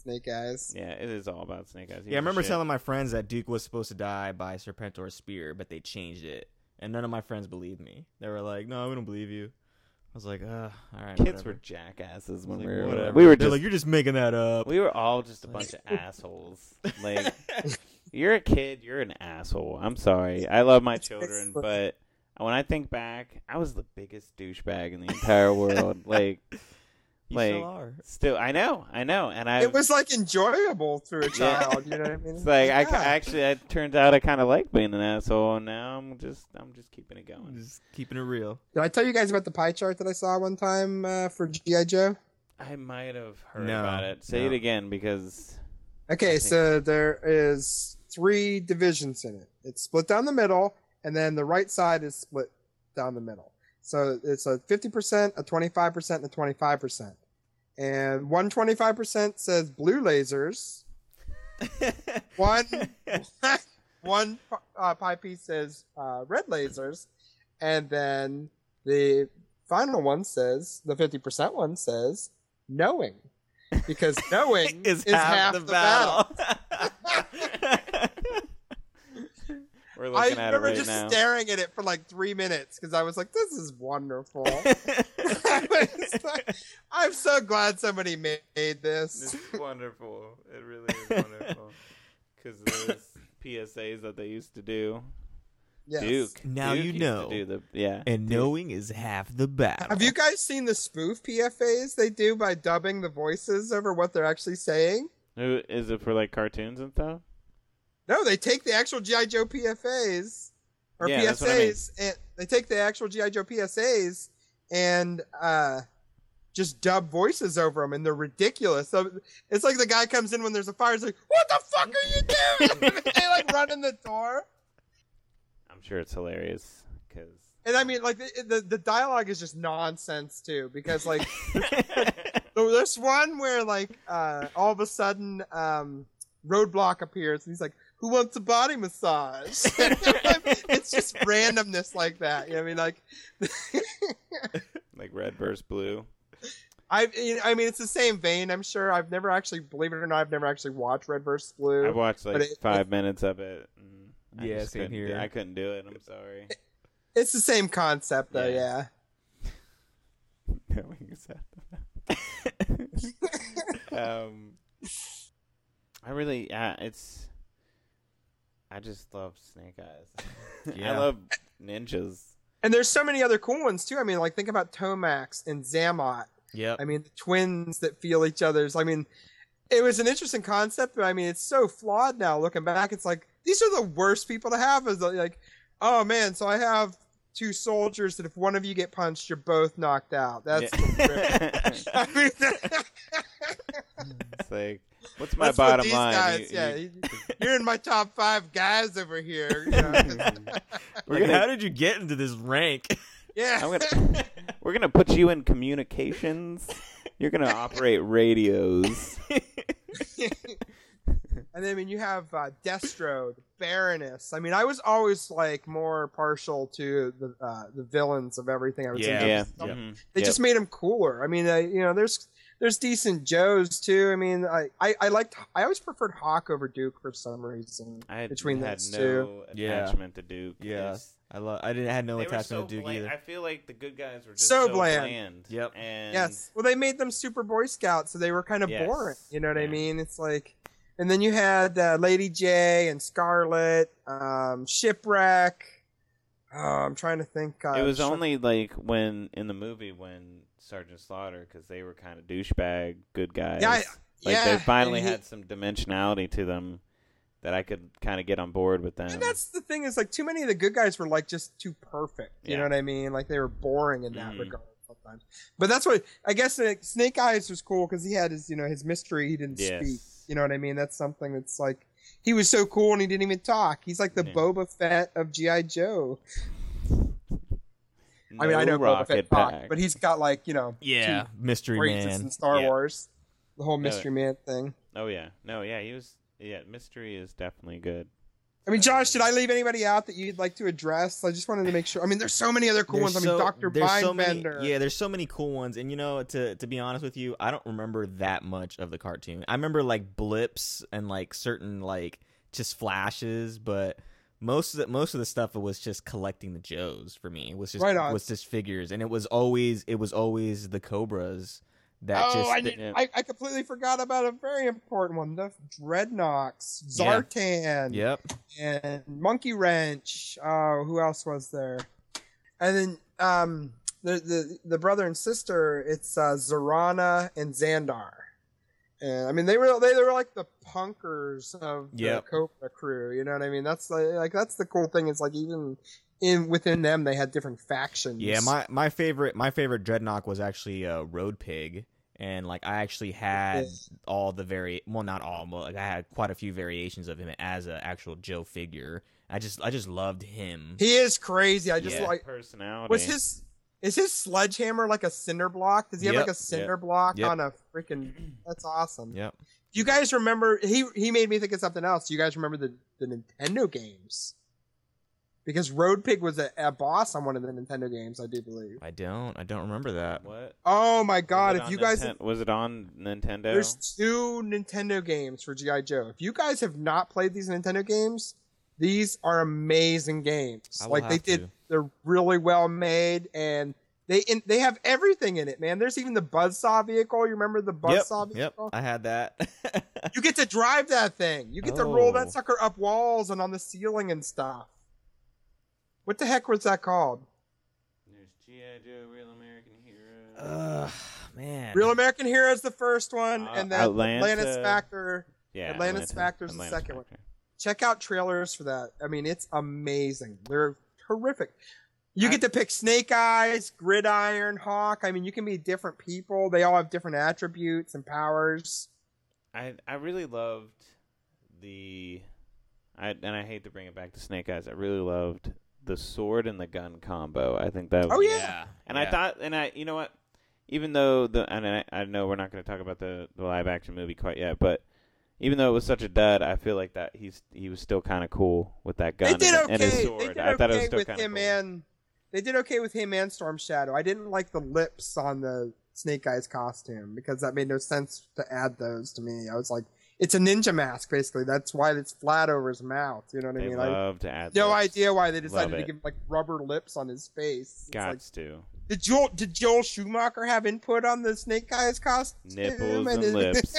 Snake Eyes.
Yeah, it is all about Snake Eyes.
I remember telling my friends that Duke was supposed to die by Serpentor's spear, but they changed it. And none of my friends believed me. They were like, no, we don't believe you. I was like, all right.
Kids
whatever.
were jackasses when
Like,
we were
whatever.
We were
They're
just
like, you're just making that up.
We were all just a bunch of assholes. Like, you're a kid, you're an asshole. I'm sorry. I love my children, but when I think back, I was the biggest douchebag in the entire world. Like,
you still are.
Still, I know, and
it was like enjoyable through a child. You know what I mean?
It's like it turns out I kind of like being an asshole, and now I'm just keeping it going,
just keeping it real.
Did I tell you guys about the pie chart that I saw one time for G.I. Joe?
I might have heard about it. Say it again, because.
Okay, so there is 3 divisions in it. It's split down the middle, and then the right side is split down the middle. So it's a 50%, a 25%, and a 25%. And 125% says blue lasers. one pie piece says red lasers. And then the final one says, the 50% one says, knowing. Because knowing is half the battle.
We're looking at it right now.
I remember just staring at it for like 3 minutes because I was like, this is wonderful. I'm so glad somebody made this.
It's wonderful. It really is wonderful. Because those PSAs that they used to do.
Yes.
Duke.
Now
Duke
you know. And knowing is half the battle.
Have you guys seen the spoof PFAs they do by dubbing the voices over what they're actually saying?
Is it for like cartoons and stuff?
No, they take the actual G.I. Joe PFAs or
PSAs,
that's what I mean. And they take the actual G.I. Joe PSAs and just dub voices over them, and they're ridiculous. So it's like the guy comes in when there's a fire. He's like, "What the fuck are you doing?" They like run in the door.
I'm sure it's hilarious
and I mean, like the dialogue is just nonsense too, because like there's one where like all of a sudden Roadblock appears and he's like, "Who wants a body massage?" It's just randomness like that. You know what I mean?
Like red versus blue.
I mean, it's the same vein. I'm sure. I've never actually, believe it or not, I've never actually watched Red vs. Blue.
I watched like 5 minutes of it.
Yeah, same here.
I couldn't do it. I'm sorry.
It's the same concept, though. Yeah.
I really, I just love Snake Eyes.
Yeah.
I love ninjas.
And there's so many other cool ones too. I mean, like think about Tomax and Zammot.
Yeah.
I mean, the twins that feel each other's. I mean, it was an interesting concept, but I mean, it's so flawed now. Looking back, it's like these are the worst people to have. Is like, oh man, so I have 2 soldiers that if one of you get punched, you're both knocked out. That's I mean,
it's like, what's my bottom line?
Guys, you're in my top 5 guys over here. You know?
How did you get into this rank?
Yeah,
we're gonna put you in communications. You're gonna operate radios.
And then, I mean, you have Destro, the Baroness. I mean, I was always like more partial to the villains of everything I was in. They just made them cooler. I mean, you know, there's decent Joes too. I mean, I always preferred Hawk over Duke for some reason.
I had
those
no
two.
attachment to Duke.
Yeah. I had no attachment to Duke either.
I feel like the good guys were just
so
bland.
Yep.
And
yes. Well, they made them super Boy Scouts, so they were kind of boring. You know what I mean? It's like, and then you had Lady J and Scarlet, Shipwreck. Oh, I'm trying to think.
It was only like when in the movie when Sergeant Slaughter, because they were kind of douchebag good guys. They finally had some dimensionality to them that I could kind of get on board with them.
And that's the thing, is like too many of the good guys were like just too perfect. You know what I mean? Like they were boring in that regard sometimes. But that's what I guess Snake Eyes was cool because he had his his mystery. He didn't speak. You know what I mean? That's something that's like he was so cool and he didn't even talk. He's like the Boba Fett of G.I. Joe. I mean, I know Boba Fett talked, but he's got like
Mystery Man
in Star Wars, the whole Mystery Man thing.
Oh yeah, no, yeah, he was. Yeah, Mystery is definitely good.
I mean, Josh, did I leave anybody out that you'd like to address? I just wanted to make sure. I mean, there's so many other cool ones. I mean, Dr. Mindbender.
Yeah, there's so many cool ones. And, to be honest with you, I don't remember that much of the cartoon. I remember, like, blips and, like, certain, like, just flashes. But most of the stuff was just collecting the Joes for me. It was just figures. And it was always the Cobras.
I completely forgot about a very important one. The Dreadnoks, Zartan, and Monkey Wrench. Who else was there? And then the brother and sister. It's Zorana and Xandar. And I mean, they were like the punkers of the Cobra crew. You know what I mean? That's that's the cool thing. It's like even within them, they had different factions.
Yeah, my favorite Dreadnought was actually Road Pig. And like I actually had all the not all, but like I had quite a few variations of him as an actual Joe figure. I just loved him.
He is crazy. I just like
personality.
Is his sledgehammer like a cinder block? Does he have like a cinder block on a freaking? That's awesome.
Yep.
Do you guys remember? He made me think of something else. Do you guys remember the Nintendo games? Because Road Pig was a boss on one of the Nintendo games, I do believe.
I don't remember that.
What?
Oh my god! If you guys
was it on Nintendo?
There's 2 Nintendo games for G.I. Joe. If you guys have not played these Nintendo games, these are amazing games. They're really well made, and they have everything in it, man. There's even the Buzzsaw vehicle. You remember the Buzzsaw vehicle?
Yep, I had that.
You get to drive that thing. You get to roll that sucker up walls and on the ceiling and stuff. What the heck was that called?
There's G.I. Joe, Real American Hero.
Man.
Real American Hero is the first one, and then Atlantis Factor.
Yeah,
Atlantis Factor is the second one. Check out trailers for that. I mean, it's amazing. They're terrific. You get to pick Snake Eyes, Gridiron, Hawk. I mean, you can be different people. They all have different attributes and powers.
I really loved and I hate to bring it back to Snake Eyes. I really loved the sword and the gun combo. I think that was...
Oh, yeah.
And I thought... And you know what? Even though... I know we're not going to talk about the live-action movie quite yet, but even though it was such a dud, I feel like that he was still kind of cool with that gun and his sword. I thought it was still kind of cool.
They did okay with him and Storm Shadow. I didn't like the lips on the Snake Eyes costume because that made no sense to add those to me. I was like... It's a ninja mask, basically. That's why it's flat over his mouth. You know what I mean?
They love to add
no idea why they decided to give like rubber lips on his face.
Gots to.
Did Joel Schumacher have input on the Snake Eyes costume?
Nipples and lips.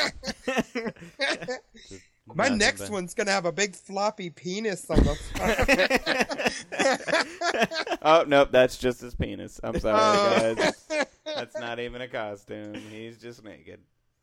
My next one's gonna have a big floppy penis on the front.
Oh nope, that's just his penis. I'm sorry, guys. That's not even a costume. He's just naked.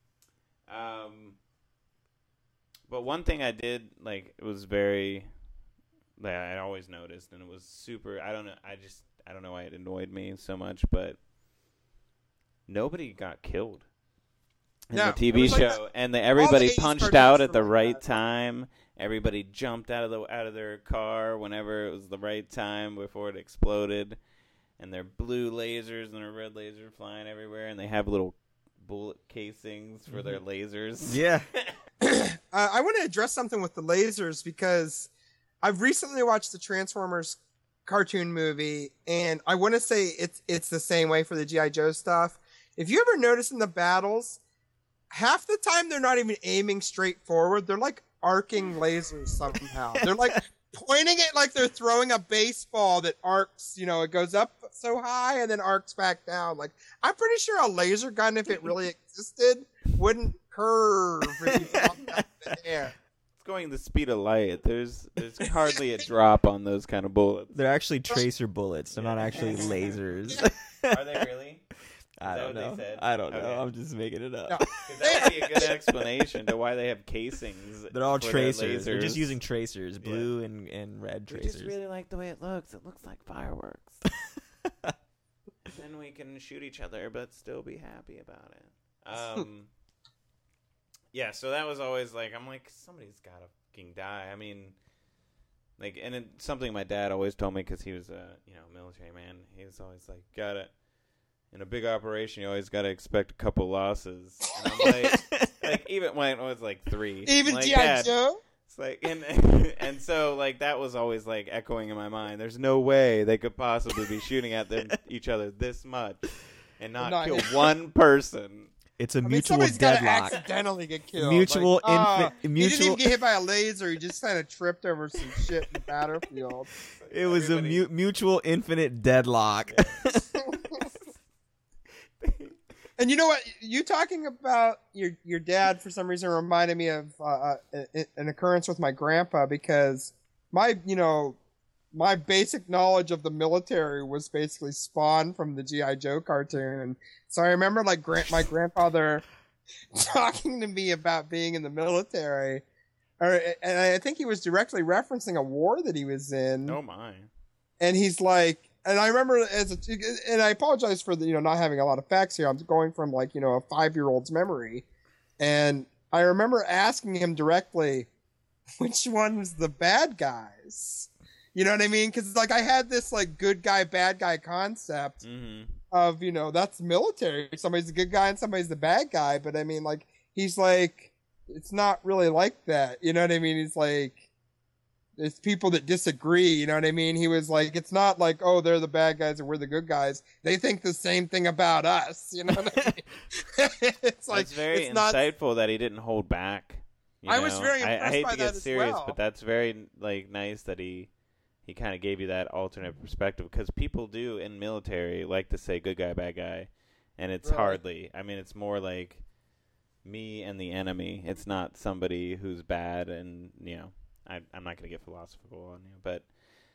But one thing I did, like, it was very, like, I always noticed, and it was super, I don't know why it annoyed me so much, but nobody got killed in the TV show, and everybody punched out at the right time. Everybody jumped out of their car whenever it was the right time before it exploded, and their blue lasers and their red lasers flying everywhere, and they have little bullet casings for their lasers.
Yeah.
I want to address something with the lasers because I've recently watched the Transformers cartoon movie, and I want to say it's the same way for the G.I. Joe stuff. If you ever notice in the battles, half the time they're not even aiming straight forward. They're like arcing lasers somehow. They're like pointing it like they're throwing a baseball that arcs, it goes up so high and then arcs back down. Like, I'm pretty sure a laser gun, if it really existed, wouldn't curve if you dropped that in the air.
It's going the speed of light. There's hardly a drop on those kind of bullets.
They're actually tracer bullets. They're not actually lasers.
Are they really?
I don't know. I'm just making it up.
No. That would be a good explanation to why they have casings.
They're all tracers. They're just using tracers, blue and red tracers.
I just really like the way it looks. It looks like fireworks. Then we can shoot each other, but still be happy about it. Yeah, so that was always like, I'm like, somebody's got to fucking die. I mean, like, and it's something my dad always told me because he was a military man. He was always like, in a big operation, you always got to expect a couple losses. And I'm like even when it was like 3.
Even
like,
G.I. Joe?
It's like, and so like that was always like echoing in my mind. There's no way they could possibly be shooting at each other this much and not kill one person.
It's a mutual deadlock.
Gotta accidentally get killed.
Mutual,
He didn't even get hit by a laser. He just kind of tripped over some shit in the battlefield.
It was a mutual infinite deadlock.
And you know what? You talking about your dad for some reason reminded me of an occurrence with my grandpa, because my basic knowledge of the military was basically spawned from the G.I. Joe cartoon. So I remember like my grandfather talking to me about being in the military, and I think he was directly referencing a war that he was in.
Oh my!
And he's like, and I remember and I apologize for the not having a lot of facts here. I'm going from like a 5-year-old's memory, and I remember asking him directly, which one was the bad guys? You know what I mean? Because like I had this like good guy, bad guy concept of that's military. Somebody's the good guy and somebody's the bad guy. But I mean, like he's like, it's not really like that. You know what I mean? He's like, it's people that disagree. You know what I mean? He was like, it's not like, oh, they're the bad guys and we're the good guys. They think the same thing about us. You know what I mean? It's like
it's very insightful that he didn't hold back.
I was very impressed
I hate
by
to get
that
serious,
as well.
but that's very like nice that he kind of gave you that alternate perspective, because people do in military like to say good guy, bad guy, and it's hardly. I mean, it's more like me and the enemy. It's not somebody who's bad, and I'm not going to get philosophical on you, but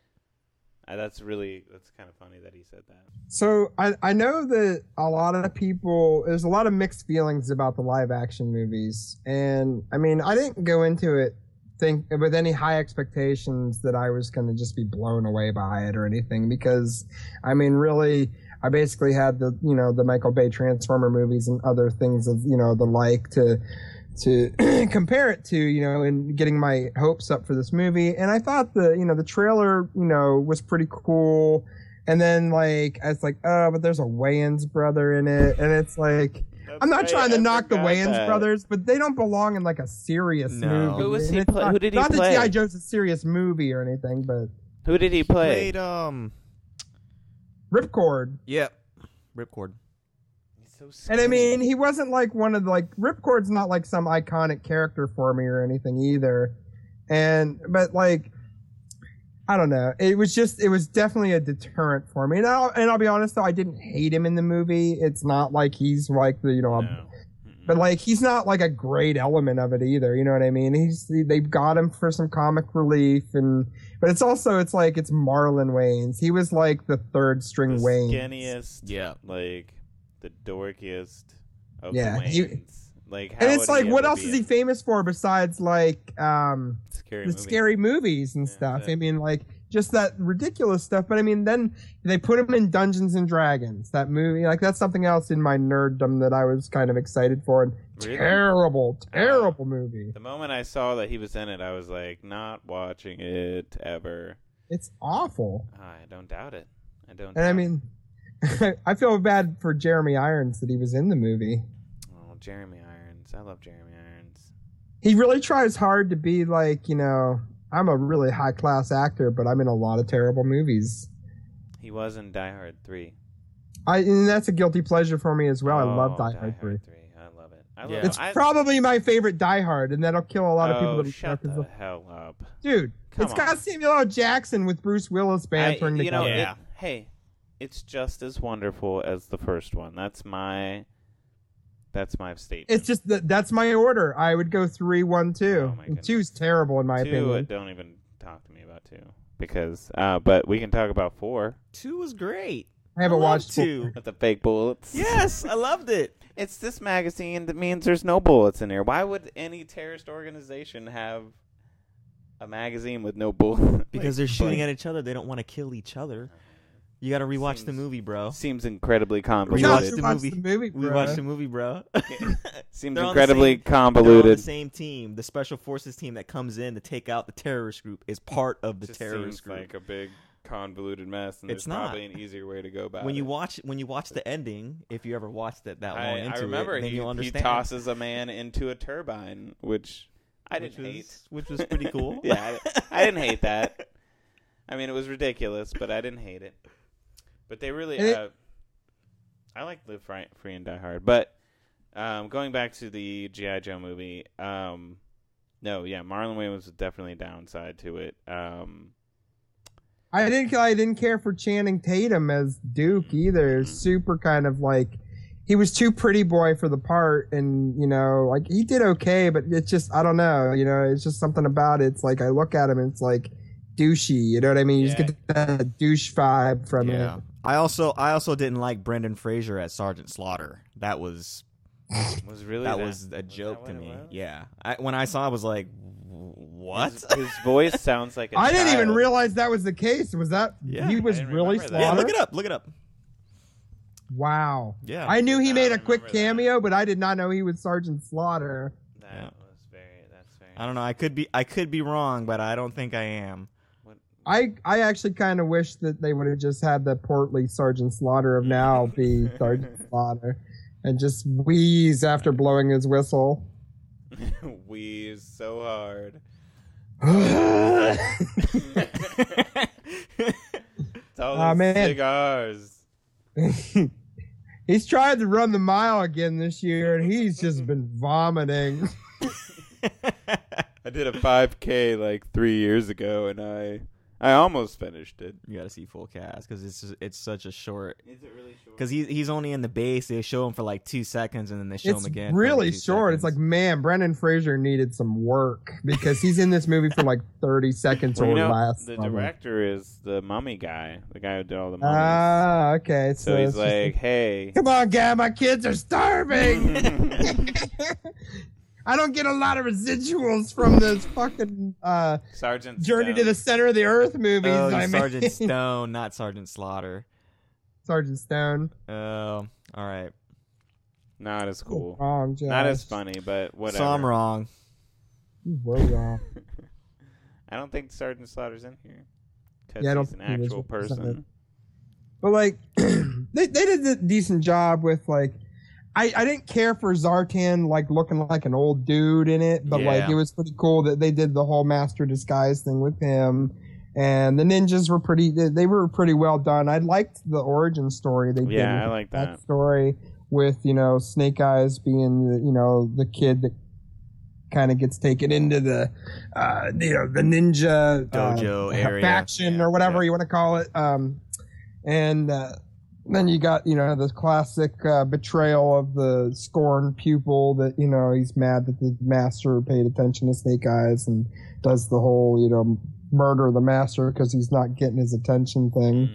that's kind of funny that he said that.
So I know that a lot of people, there's a lot of mixed feelings about the live action movies, and I mean, I didn't go into it with any high expectations that I was going to just be blown away by it or anything, because I mean, really, I basically had the Michael Bay Transformer movies and other things of the like to compare it to, and getting my hopes up for this movie. And I thought the trailer was pretty cool, and then like I was like, oh, but there's a Wayans brother in it, and it's like, I'm not trying to knock the Wayans brothers, but they don't belong in like a serious movie.
Who was he? Who did he play?
Not that G.I. Joe's a serious movie or anything, but
who did he play?
He played
Ripcord.
Yep, Ripcord.
So
and I mean, he wasn't like one of the, like, Ripcord's not like some iconic character for me or anything either. But like, I don't know. It was definitely a deterrent for me. And I'll be honest though, I didn't hate him in the movie. It's not like he's like the, but like, he's not like a great element of it either. You know what I mean? They've got him for some comic relief, but it's like, it's Marlon Wayans. He was like the third string Wayans.
Skinniest. Like, the dorkiest of the Wayans.
And it's like, what else is he famous for besides like
scary
movies and stuff? I mean, like, just that ridiculous stuff. But I mean, then they put him in Dungeons and Dragons, that movie. Like, that's something else in my nerddom that I was kind of excited for. And
really?
Terrible movie.
The moment I saw that he was in it, I was like, not watching it ever.
It's awful.
I don't doubt it.
I mean, I feel bad for Jeremy Irons that he was in the movie.
Oh, Jeremy Irons. I love Jeremy Irons.
He really tries hard to be like, I'm a really high-class actor, but I'm in a lot of terrible movies.
He was in Die Hard 3.
And that's a guilty pleasure for me as well.
Oh,
I love Die Hard 3.
I love it.
It's probably my favorite Die Hard, and that'll kill a lot of people.
Shut the hell up.
Dude, it's got Samuel L. Jackson with Bruce Willis bantering together.
Hey, it's just as wonderful as the first one. That's my statement.
It's just that's my order. I would go 3, 1, 2. And 2's terrible in my opinion.
Don't even talk to me about 2 because. But we can talk about 4.
2 was great.
I haven't watched
2
with the fake bullets.
Yes, I loved it.
It's this magazine that means there's no bullets in there. Why would any terrorist organization have a magazine with no bullets?
Because they're shooting at each other. They don't want to kill each other. You got to rewatch the movie, bro.
Seems incredibly convoluted.
We watched the movie, bro.
Seems incredibly convoluted.
They're on the same team. The special forces team that comes in to take out the terrorist group is part of the terrorist group.
Seems like a big convoluted mess, and there's probably an easier way to go about it.
When you watch the ending, if you ever watched it that long into
I remember
it, then you'll understand.
He tosses a man into a turbine, which I didn't hate.
Which was pretty cool.
Yeah, I didn't hate that. I mean, it was ridiculous, but I didn't hate it. But they really... I like Live Free and Die Hard. But going back to the G.I. Joe movie, Marlon Wayans was definitely a downside to it.
I didn't care for Channing Tatum as Duke either. Super kind of like... He was too pretty boy for the part, and, you know, like, he did okay, but it's just, I don't know, you know, it's just something about it. It's like, I look at him and it's like douchey, you know what I mean? You just get that douche vibe from it.
I also didn't like Brendan Fraser as Sergeant Slaughter. That was was a joke to me. Yeah. When I saw it, I was like, what?
His voice sounds like a
I didn't even realize that was the case. Was that he was really Slaughter?
Yeah, look it up.
Wow.
Yeah.
I knew he made a quick cameo, but I did not know he was Sergeant Slaughter.
That's very
I don't know. I could be wrong, but I don't think I am.
I actually kind of wish that they would have just had the portly Sergeant Slaughter of now be Sergeant Slaughter and just wheeze after blowing his whistle.
Wheeze so hard. It's all those cigars.
He's tried to run the mile again this year, and he's just been vomiting.
I did a 5K like 3 years ago, and I almost finished it.
You got to see full cast because it's such a short.
Is it really short?
Because he's only in the base. They show him for like 2 seconds, and then they show him again.
It's really short.
Seconds.
It's like, man, Brendan Fraser needed some work because he's in this movie for like 30 seconds or less.
The director is the mummy guy, the guy who did all the mummies.
Ah, okay.
So he's like, hey.
Come on, guy, my kids are starving. I don't get a lot of residuals from this fucking
Sergeant
Journey
Stone.
to the Center of the Earth movies.
Oh, Sergeant Stone, not Sergeant Slaughter.
Sergeant Stone.
Oh, all right.
Not as cool.
Wrong, Josh.
Not as funny, but whatever.
So I'm wrong.
You were wrong.
I don't think Sergeant Slaughter's in here. Because he's an actual person.
But, like, they did a decent job with, like, I didn't care for Zartan, like, looking like an old dude in it, but, like, it was pretty cool that they did the whole master disguise thing with him. And the ninjas were pretty well done. I liked the origin story they did.
Yeah, I like that
story with, you know, Snake Eyes being, you know, the kid that kind of gets taken into the, you know, the ninja
dojo area
faction or whatever you want to call it. And then you got, you know, the classic betrayal of the scorned pupil that, you know, he's mad that the master paid attention to Snake Eyes and does the whole, you know, murder the master because he's not getting his attention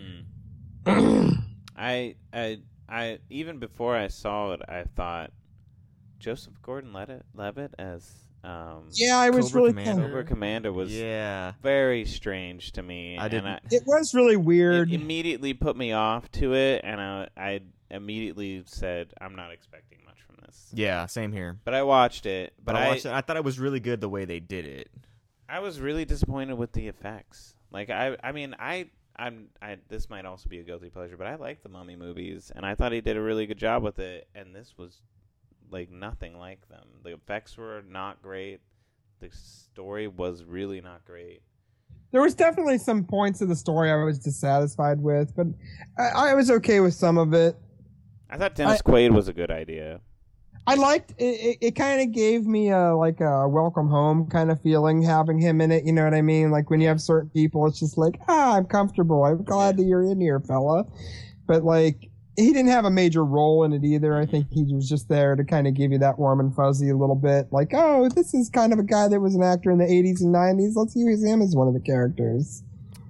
thing.
I even before I saw it, I thought Joseph Gordon-Levitt as
I was
Cobra
really
Commander.
Cobra Commander was very strange to me.
It was really weird.
It immediately put me off to it, and I immediately said, I'm not expecting much from this.
Yeah, same here.
But I watched it.
But I thought it was really good the way they did it.
I was really disappointed with the effects. Like, I mean, this might also be a guilty pleasure, but I like the Mummy movies, and I thought he did a really good job with it, and this was like nothing like them. The effects were not great. The story was really not great.
There was definitely some points of the story I was dissatisfied with, but I was okay with some of it.
I thought Dennis Quaid was a good idea.
I liked it. It kind of gave me a welcome home kind of feeling having him in it. You know what I mean? Like when you have certain people, it's just like, I'm comfortable. I'm glad that you're in here, fella. But like, he didn't have a major role in it either. I think he was just there to kind of give you that warm and fuzzy a little bit. Like, oh, this is kind of a guy that was an actor in the 80s and 90s. Let's use him as one of the characters.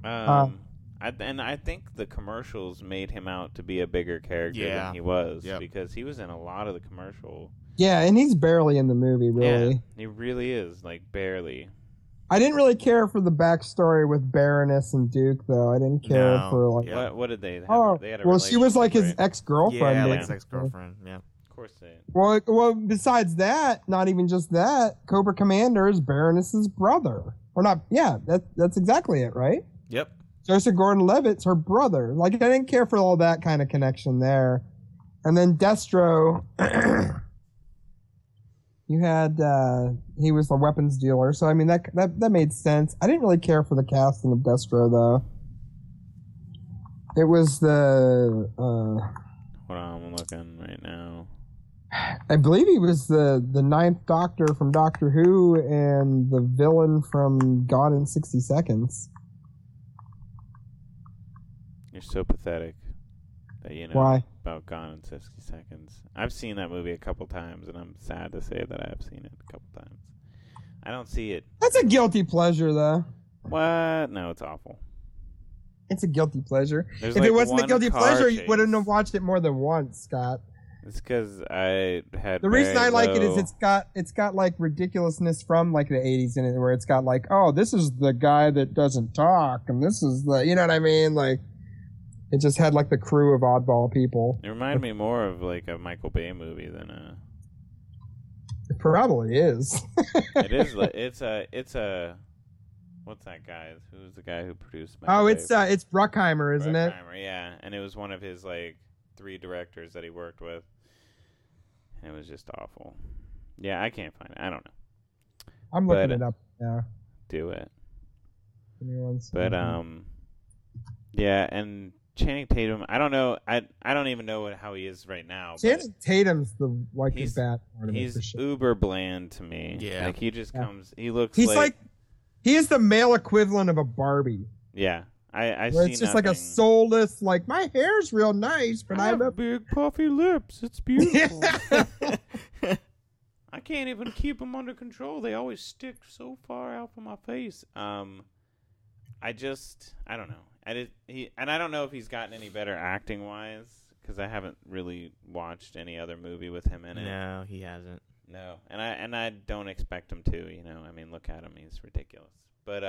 I think the commercials made him out to be a bigger character than he was because he was in a lot of the commercial.
Yeah, and he's barely in the movie, really.
Yeah, he really is, like, barely.
I didn't really care for the backstory with Baroness and Duke, though. I didn't care for, like...
What did they have?
Oh,
they had a
well, she was, like, his
right?
ex-girlfriend.
Yeah, like his ex-girlfriend, yeah.
Of course they...
Well, besides that, not even just that, Cobra Commander is Baroness's brother. Or not... Yeah, that's exactly it, right?
Yep.
Joseph Gordon-Levitt's her brother. Like, I didn't care for all that kind of connection there. And then Destro... You had he was the weapons dealer, so I mean that made sense. I didn't really care for the casting of Destro though. It was the
hold on, I'm looking right now.
I believe he was the Ninth Doctor from Doctor Who and the villain from Gone in 60 Seconds.
You're so pathetic that you know
Why?
About Gone in 60 Seconds. I've seen that movie a couple times, and I'm sad to say that I have seen it a couple times. I don't see it.
That's a guilty pleasure, though.
What? No, it's awful.
It's a guilty pleasure.
There's
if
like
it wasn't a guilty pleasure,
chase.
you wouldn't have watched it more than once, Scott.
It's because I had
the reason I like it is it's got like ridiculousness from like the 80s in it, where it's got like, oh, this is the guy that doesn't talk, and this is the, you know what I mean? Like, it just had like the crew of oddball people.
It reminded me more of like a Michael Bay movie than a.
It probably is.
It is. It's a. What's that guy? Who's the guy who produced? Michael
Bay?
It's
Bruckheimer, isn't it?
Bruckheimer, yeah, and it was one of his like 3 directors that he worked with. It was just awful. Yeah, I can't find it. I don't know.
I'm looking it up now.
Do it.
Give me 1 second.
But yeah, and Channing Tatum. I don't know. I don't even know how he is right now.
Channing Tatum's the bad part of it.
He's uber bland to me.
Yeah,
like he just comes. He looks.
He's like he is the male equivalent of a Barbie.
Yeah. I
see
it's
just
nothing.
like a soulless, like, my hair's real nice, but I have
big puffy lips. It's beautiful. I can't even keep them under control. They always stick so far out from my face. I don't know. I don't know if he's gotten any better acting wise, because I haven't really watched any other movie with him in it.
No, he hasn't.
No, and I don't expect him to. You know, I mean, look at him; he's ridiculous. But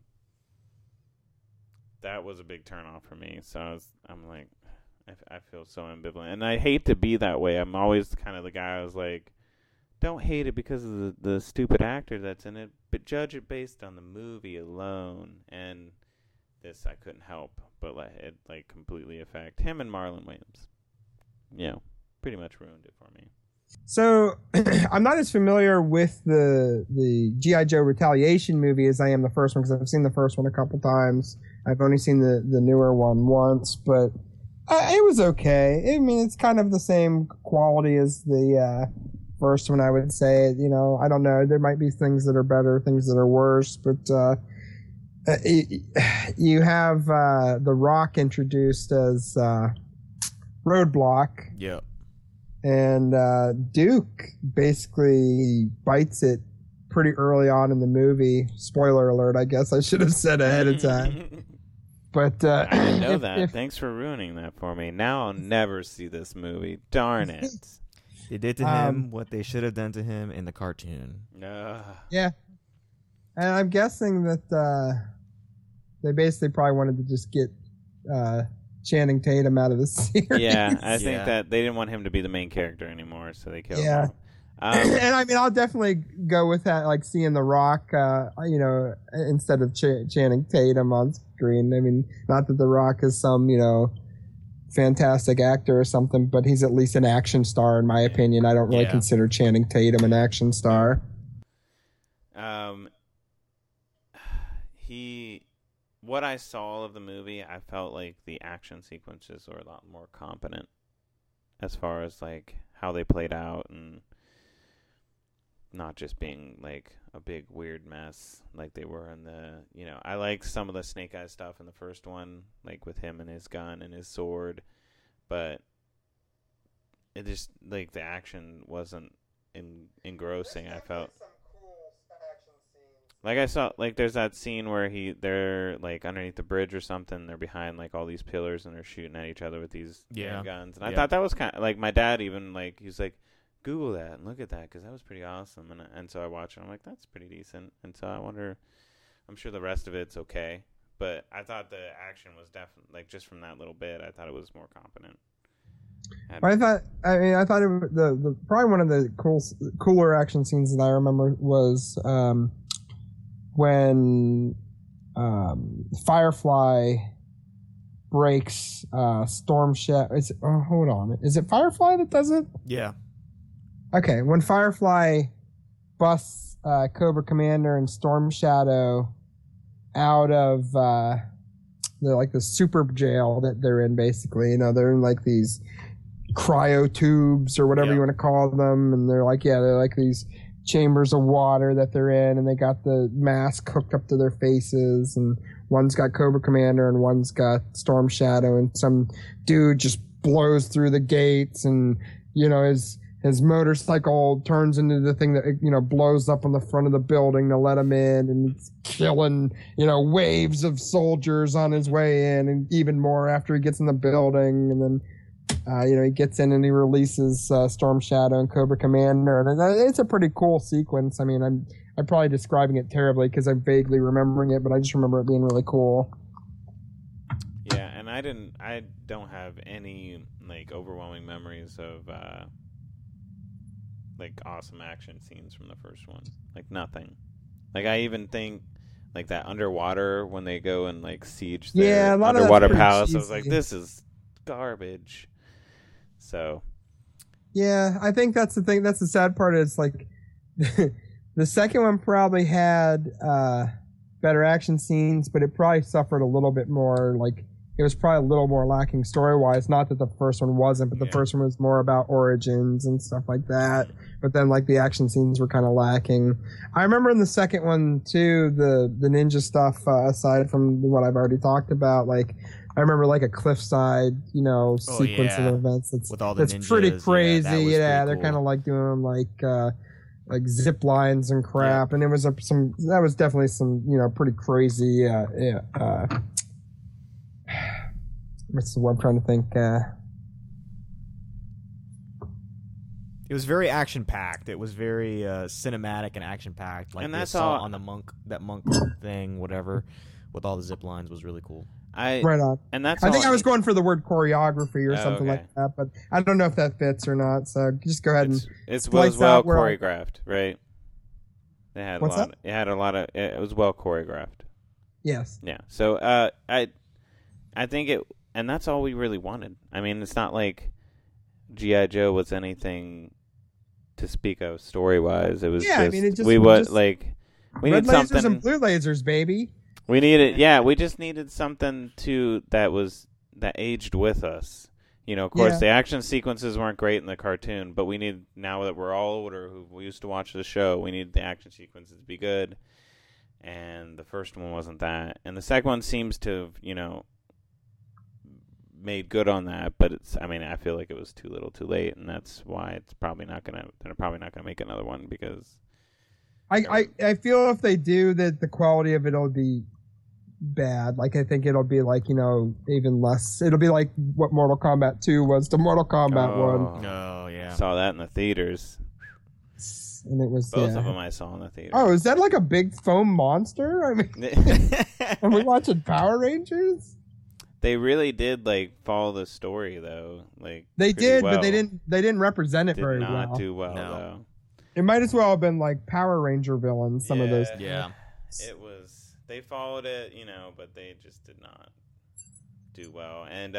that was a big turnoff for me. So I'm like, I feel so ambivalent, and I hate to be that way. I'm always kind of the guy I was like, don't hate it because of the stupid actor that's in it, but judge it based on the movie alone. And this I couldn't help but let it like completely affect him and Marlon Wayans. You know, pretty much ruined it for me.
So I'm not as familiar with the G.I. Joe Retaliation movie as I am the first one, because I've seen the first one a couple times. I've only seen the newer one once, but it was okay. I mean, it's kind of the same quality as the first one, I would say. You know, I don't know. There might be things that are better, things that are worse, but you have The Rock introduced as Roadblock.
Yep.
And Duke basically bites it pretty early on in the movie. Spoiler alert, I guess I should have said ahead of time. But
I didn't know that. Thanks for ruining that for me. Now I'll never see this movie. Darn it.
They did to him what they should have done to him in the cartoon.
Yeah. And I'm guessing that they basically probably wanted to just get Channing Tatum out of the series.
Yeah, I think that they didn't want him to be the main character anymore, so they killed him.
And I mean, I'll definitely go with that, like seeing The Rock, you know, instead of Channing Tatum on screen. I mean, not that The Rock is some, you know, fantastic actor or something, but he's at least an action star, in my opinion. I don't really consider Channing Tatum an action star.
What I saw of the movie, I felt like the action sequences were a lot more competent as far as like how they played out, and not just being like a big weird mess like they were in the, you know, I like some of the Snake Eyes stuff in the first one, like with him and his gun and his sword, but it just, like, the action wasn't engrossing. I felt like I saw, like, there's that scene where they're like underneath the bridge or something, they're behind like all these pillars and they're shooting at each other with these guns, and I thought that was kind of like, my dad even, like, he was like, Google that and look at that, because that was pretty awesome. And so I watched it, I'm like, that's pretty decent. And so I wonder, I'm sure the rest of it's okay, but I thought the action was definitely, like, just from that little bit, I thought it was more competent.
I thought it was the probably one of the cooler action scenes that I remember was when Firefly breaks Storm Shadow. Hold on, is it Firefly that does it?
Yeah.
Okay, when Firefly busts Cobra Commander and Storm Shadow out of the super jail that they're in. Basically, they're in like these cryo tubes or whatever you want to call them, and they're like these chambers of water that they're in, and they got the mask hooked up to their faces, and one's got Cobra Commander and one's got Storm Shadow, and some dude just blows through the gates, and his motorcycle turns into the thing that blows up on the front of the building to let him in, and he's killing waves of soldiers on his way in, and even more after he gets in the building, and then he gets in and he releases Storm Shadow and Cobra Commander, and it's a pretty cool sequence. I mean, I'm probably describing it terribly because I'm vaguely remembering it, but I just remember it being really cool.
Yeah, and I don't have any like overwhelming memories of like awesome action scenes from the first one. Like nothing. Like I even think like that underwater when they go and like siege their underwater palace. Cheesy. I was like, this is garbage. So
yeah, I think that's the thing. That's the sad part. Is like the second one probably had better action scenes, but it probably suffered a little bit more. Like it was probably a little more lacking story wise. Not that the first one wasn't, but the first one was more about origins and stuff like that. But then like the action scenes were kind of lacking. I remember in the second one too, the ninja stuff aside from what I've already talked about, like. I remember like a cliffside, sequence of events that's pretty crazy. Yeah, they're kind of like doing like zip lines and crap, and it was that was definitely some pretty crazy. What's the word I'm trying to think?
It was very action packed. It was very cinematic and action packed. Like that's all on the monk thing, whatever, with all the zip lines was really cool.
Right on.
And that's
I think I was going for the word choreography or something like that, but I don't know if that fits or not. So just go ahead and
it was well choreographed, right? It was well choreographed.
Yes.
Yeah. So I think it, and that's all we really wanted. I mean, it's not like G.I. Joe was anything to speak of story wise. It was
red
needed
lasers
something
and blue lasers, baby.
We needed, we just needed something that aged with us. Of course, the action sequences weren't great in the cartoon, but we need, now that we're all older, who we used to watch the show, we need the action sequences to be good. And the first one wasn't that, and the second one seems to have, made good on that. But I feel like it was too little, too late, and that's why they're probably not gonna make another one because.
I feel if they do that, the quality of it will be bad. Like I think it'll be like even less. It'll be like what Mortal Kombat 2 was to Mortal Kombat 1.
Oh yeah,
saw that in the theaters,
and it was
both of them I saw in the theater.
Oh, is that like a big foam monster? I mean, are we watching Power Rangers?
They really did follow the story though. Like
they did, well. But they didn't represent it very well. Did
not do well though.
It might as well have been like Power Ranger villains, some of those.
Yeah.
It was, they followed it, but they just did not do well. And,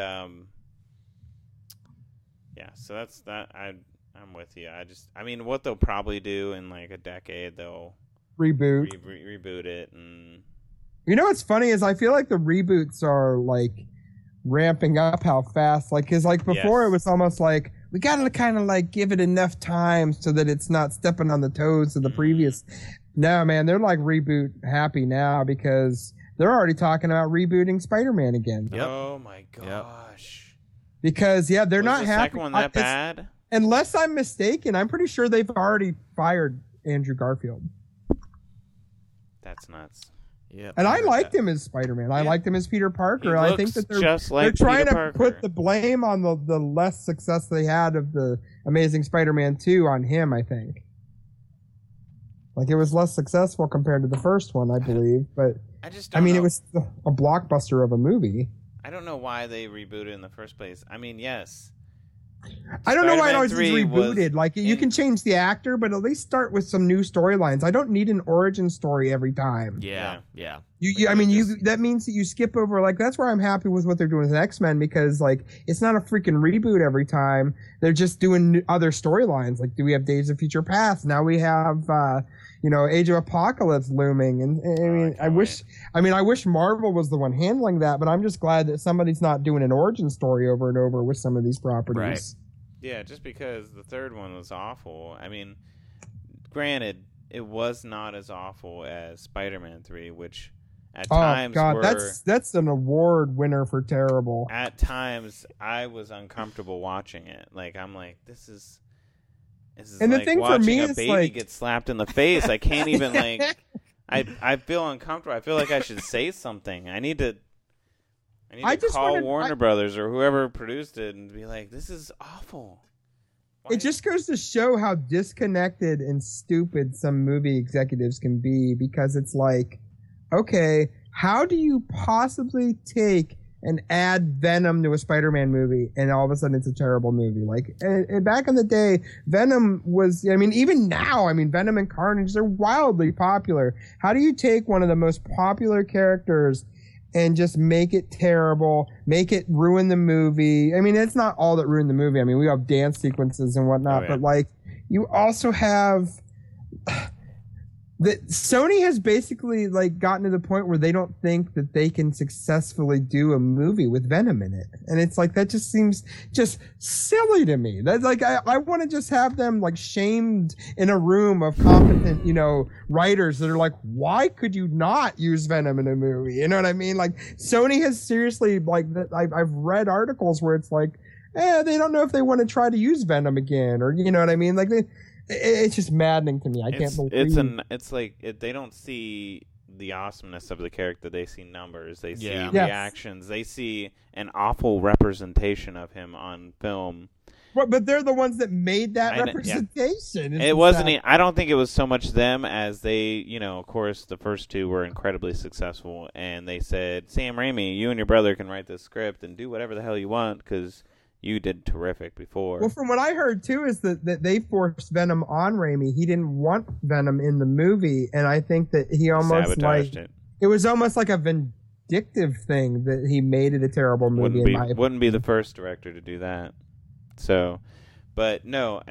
so that's that. I'm with you. What they'll probably do in like a decade, they'll
reboot
it. And
what's funny is I feel like the reboots are like ramping up how fast, because before it was almost like, we gotta kind of give it enough time so that it's not stepping on the toes of the previous. No, man, they're like reboot happy now because they're already talking about rebooting Spider-Man again.
Yep. Oh my gosh!
Because they're
was
not
the
happy.
Second one that bad?
Unless I'm mistaken, I'm pretty sure they've already fired Andrew Garfield.
That's nuts.
Yeah,
and I liked him as Spider-Man. I liked him as Peter Parker.
I
think that
they're
trying to put the blame on the less success they had of the Amazing Spider-Man 2 on him, I think. It was less successful compared to the first one, I believe. But it was a blockbuster of a movie.
I don't know why they rebooted in the first place. Yes.
I don't know why it always gets rebooted. You can change the actor, but at least start with some new storylines. I don't need an origin story every time.
Yeah.
That means that you skip over, like, that's where I'm happy with what they're doing with X-Men, because, like, it's not a freaking reboot every time. They're just doing other storylines. Like, do we have Days of Future Past? Now we have, Age of Apocalypse looming. And I wish Marvel was the one handling that, but I'm just glad that somebody's not doing an origin story over and over with some of these properties.
Right. Yeah, just because the third one was awful. I mean, granted, it was not as awful as Spider-Man 3, which at times
that's an award winner for terrible.
At times, I was uncomfortable watching it. Like, I'm like, this is
and
like
the thing
watching
for me
a
is,
baby
like,
get slapped in the face. I can't even, like, I feel uncomfortable. I feel like I should say something. I need to call Warner Brothers or whoever produced it and be like, this is awful.
It just goes to show how disconnected and stupid some movie executives can be, because it's like, okay, how do you possibly take and add Venom to a Spider-Man movie and all of a sudden it's a terrible movie? Like, back in the day, Venom was, even now, Venom and Carnage, they're wildly popular. How do you take one of the most popular characters and just make it terrible, make it ruin the movie? It's not all that ruined the movie. We have dance sequences and whatnot, but, like, you also have that Sony has basically, like, gotten to the point where they don't think that they can successfully do a movie with Venom in it. And it's like, that just seems just silly to me. That's like, I want to just have them, like, shamed in a room of competent, writers that are like, why could you not use Venom in a movie? You know what I mean? Like, Sony has seriously, like, I've read articles where it's like, they don't know if they want to try to use Venom again, or, you know what I mean? Like, it's just maddening to me. I can't believe
it's like they don't see the awesomeness of the character. They see numbers. They see reactions. They see an awful representation of him on film.
But they're the ones that made that representation.
It wasn't. I don't think it was so much them as they. Of course, the first two were incredibly successful, and they said, "Sam Raimi, you and your brother can write this script and do whatever the hell you want because you did terrific before."
Well, from what I heard, too, is that they forced Venom on Raimi. He didn't want Venom in the movie, and I think that he almost,
sabotaged
it. It was almost like a vindictive thing that he made it a terrible movie.
Wouldn't be the first director to do that. So, but no,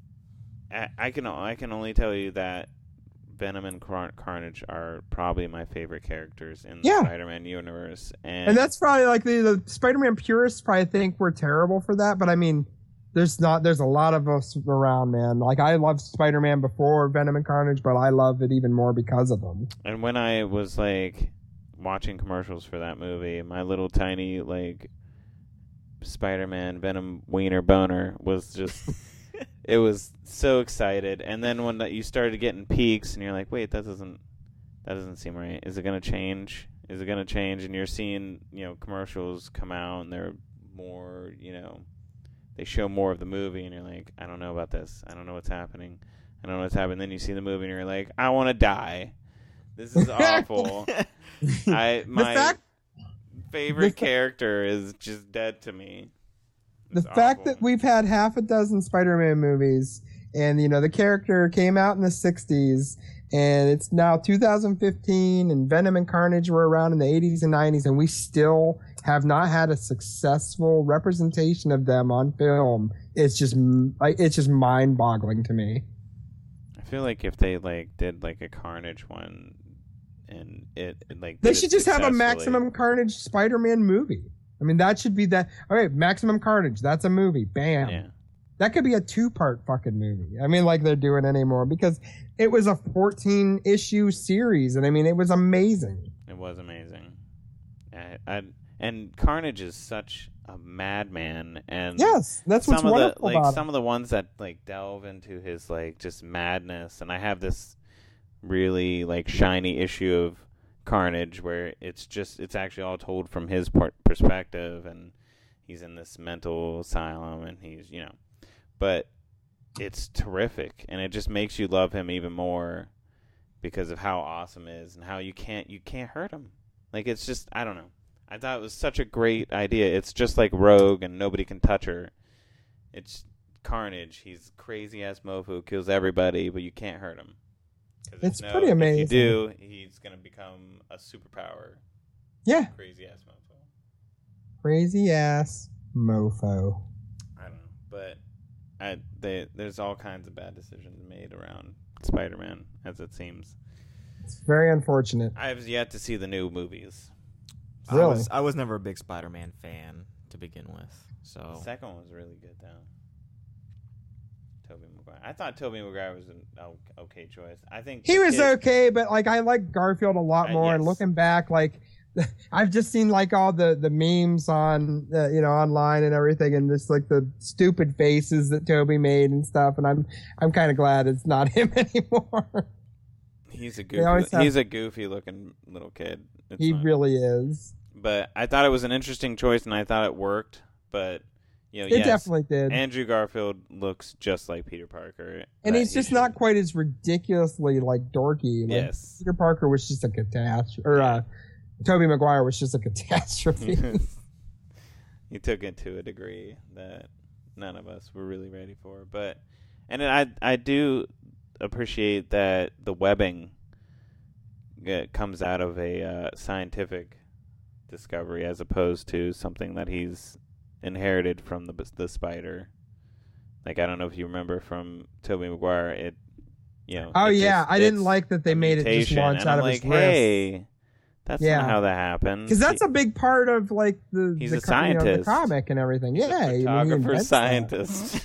I can only tell you that Venom and Carnage are probably my favorite characters in the Spider-Man universe,
and that's probably like the Spider-Man purists probably think we're terrible for that. But there's a lot of us around, man. Like, I loved Spider-Man before Venom and Carnage, but I love it even more because of them.
And when I was, like, watching commercials for that movie, my little tiny, like, Spider-Man Venom wiener boner was just it was so excited. And then when you started getting peaks and you're like, wait, that doesn't seem right. Is it going to change? And you're seeing, commercials come out and they're more, they show more of the movie and you're like, I don't know about this. I don't know what's happening. Then you see the movie and you're like, I want to die. This is awful. My favorite character is just dead to me.
The fact that we've had half a dozen Spider-Man movies, and the character came out in the 60s, and it's now 2015, and Venom and Carnage were around in the 80s and 90s, and we still have not had a successful representation of them on film. It's just mind-boggling to me.
I feel like if they did a Carnage one, and
they should just have a Maximum Carnage Spider-Man movie. That should be that. Okay, Maximum Carnage, that's a movie. Bam.
Yeah.
That could be a 2-part fucking movie. Like they're doing anymore, because it was a 14-issue series, and it was amazing.
It was amazing. And Carnage is such a madman, and
yes, that's what's wonderful about
some of the ones that delve into his just madness. And I have this really shiny issue of Carnage where it's actually all told from his perspective, and he's in this mental asylum, and he's but it's terrific, and it just makes you love him even more because of how awesome he is and how you can't hurt him. It's just, I don't know. I thought it was such a great idea. It's just like Rogue and nobody can touch her. It's Carnage. He's crazy ass mofo, kills everybody, but you can't hurt him.
It's pretty amazing.
If you do, he's going to become a superpower.
Yeah.
Crazy ass mofo.
Crazy ass mofo.
I don't know, but there's all kinds of bad decisions made around Spider-Man, as it seems.
It's very unfortunate.
I have yet to see the new movies.
Really?
I was never a big Spider-Man fan to begin with. So
the second one was really good, though. Tobey Maguire. I thought Tobey Maguire was an okay choice. I think
he was okay, but like I like Garfield a lot more. Yes. And looking back, like I've just seen like all the memes on online and everything, and just like the stupid faces that Tobey made and stuff. And I'm kind of glad it's not him anymore.
He's a goofy looking little kid.
He really is.
But I thought it was an interesting choice, and I thought it worked. But
it definitely did.
Andrew Garfield looks just like Peter Parker,
and he's just not quite as ridiculously like dorky. Like,
yes,
Peter Parker was just a catastrophe, or Tobey Maguire was just a catastrophe.
He took it to a degree that none of us were really ready for. But I do appreciate that the webbing comes out of a scientific discovery as opposed to something that he's inherited from the spider. Like, I don't know if you remember from Tobey Maguire, I didn't like that they made it just launch out of his wrist. Hey, that's not how that happened.
Because that's a big part of like
he's a scientist,
the comic and everything. He's
a photographer, scientist,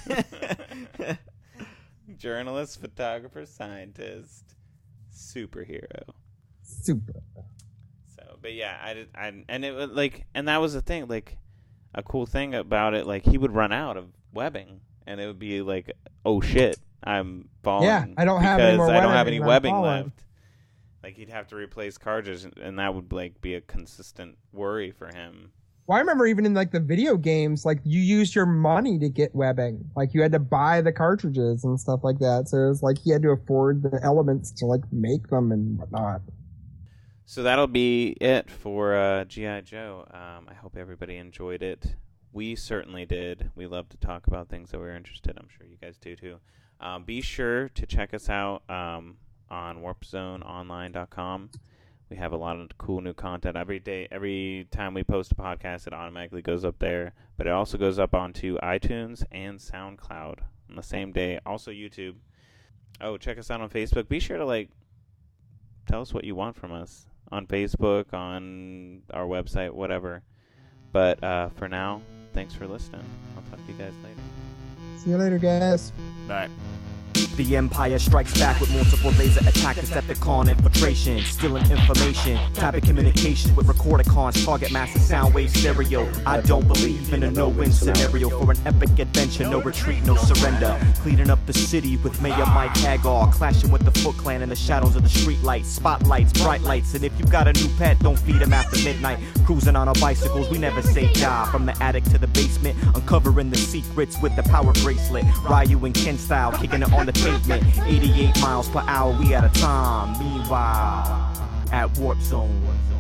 journalist, photographer, scientist, superhero,
super.
So, but yeah, and it was like, and that was the thing, like. A cool thing about it, like he would run out of webbing, and it would be like, "Oh shit, I'm falling."
Yeah, I don't have any
webbing left. Like he'd have to replace cartridges, and that would like be a consistent worry for him.
Well, I remember even in like the video games, like you used your money to get webbing, like you had to buy the cartridges and stuff like that. So it was like he had to afford the elements to like make them and whatnot.
So that'll be it for G.I. Joe. I hope everybody enjoyed it. We certainly did. We love to talk about things that we're interested in. I'm sure you guys do too. Be sure to check us out on warpzoneonline.com. We have a lot of cool new content every day. Every time we post a podcast, it automatically goes up there. But it also goes up onto iTunes and SoundCloud on the same day. Also YouTube. Oh, check us out on Facebook. Be sure to tell us what you want from us. On Facebook, on our website, whatever. But for now, thanks for listening. I'll talk to you guys later.
See you later, guys.
Bye.
The Empire strikes back with multiple laser attack, Decepticon infiltration, stealing information, tapping communications with Recordicons, target massive sound wave stereo. I don't believe in a no-win scenario for an epic adventure, no retreat, no surrender. Cleaning up the city with Mayor Mike Hagar, clashing with the Foot Clan in the shadows of the streetlights, spotlights, bright lights, and if you got a new pet, don't feed him after midnight. Cruising on our bicycles, we never say die. From the attic to the basement, uncovering the secrets with the power bracelet. Ryu and Ken style, kicking it on the pavement, 88 miles per hour, we at a time. Meanwhile, at Warp Zone.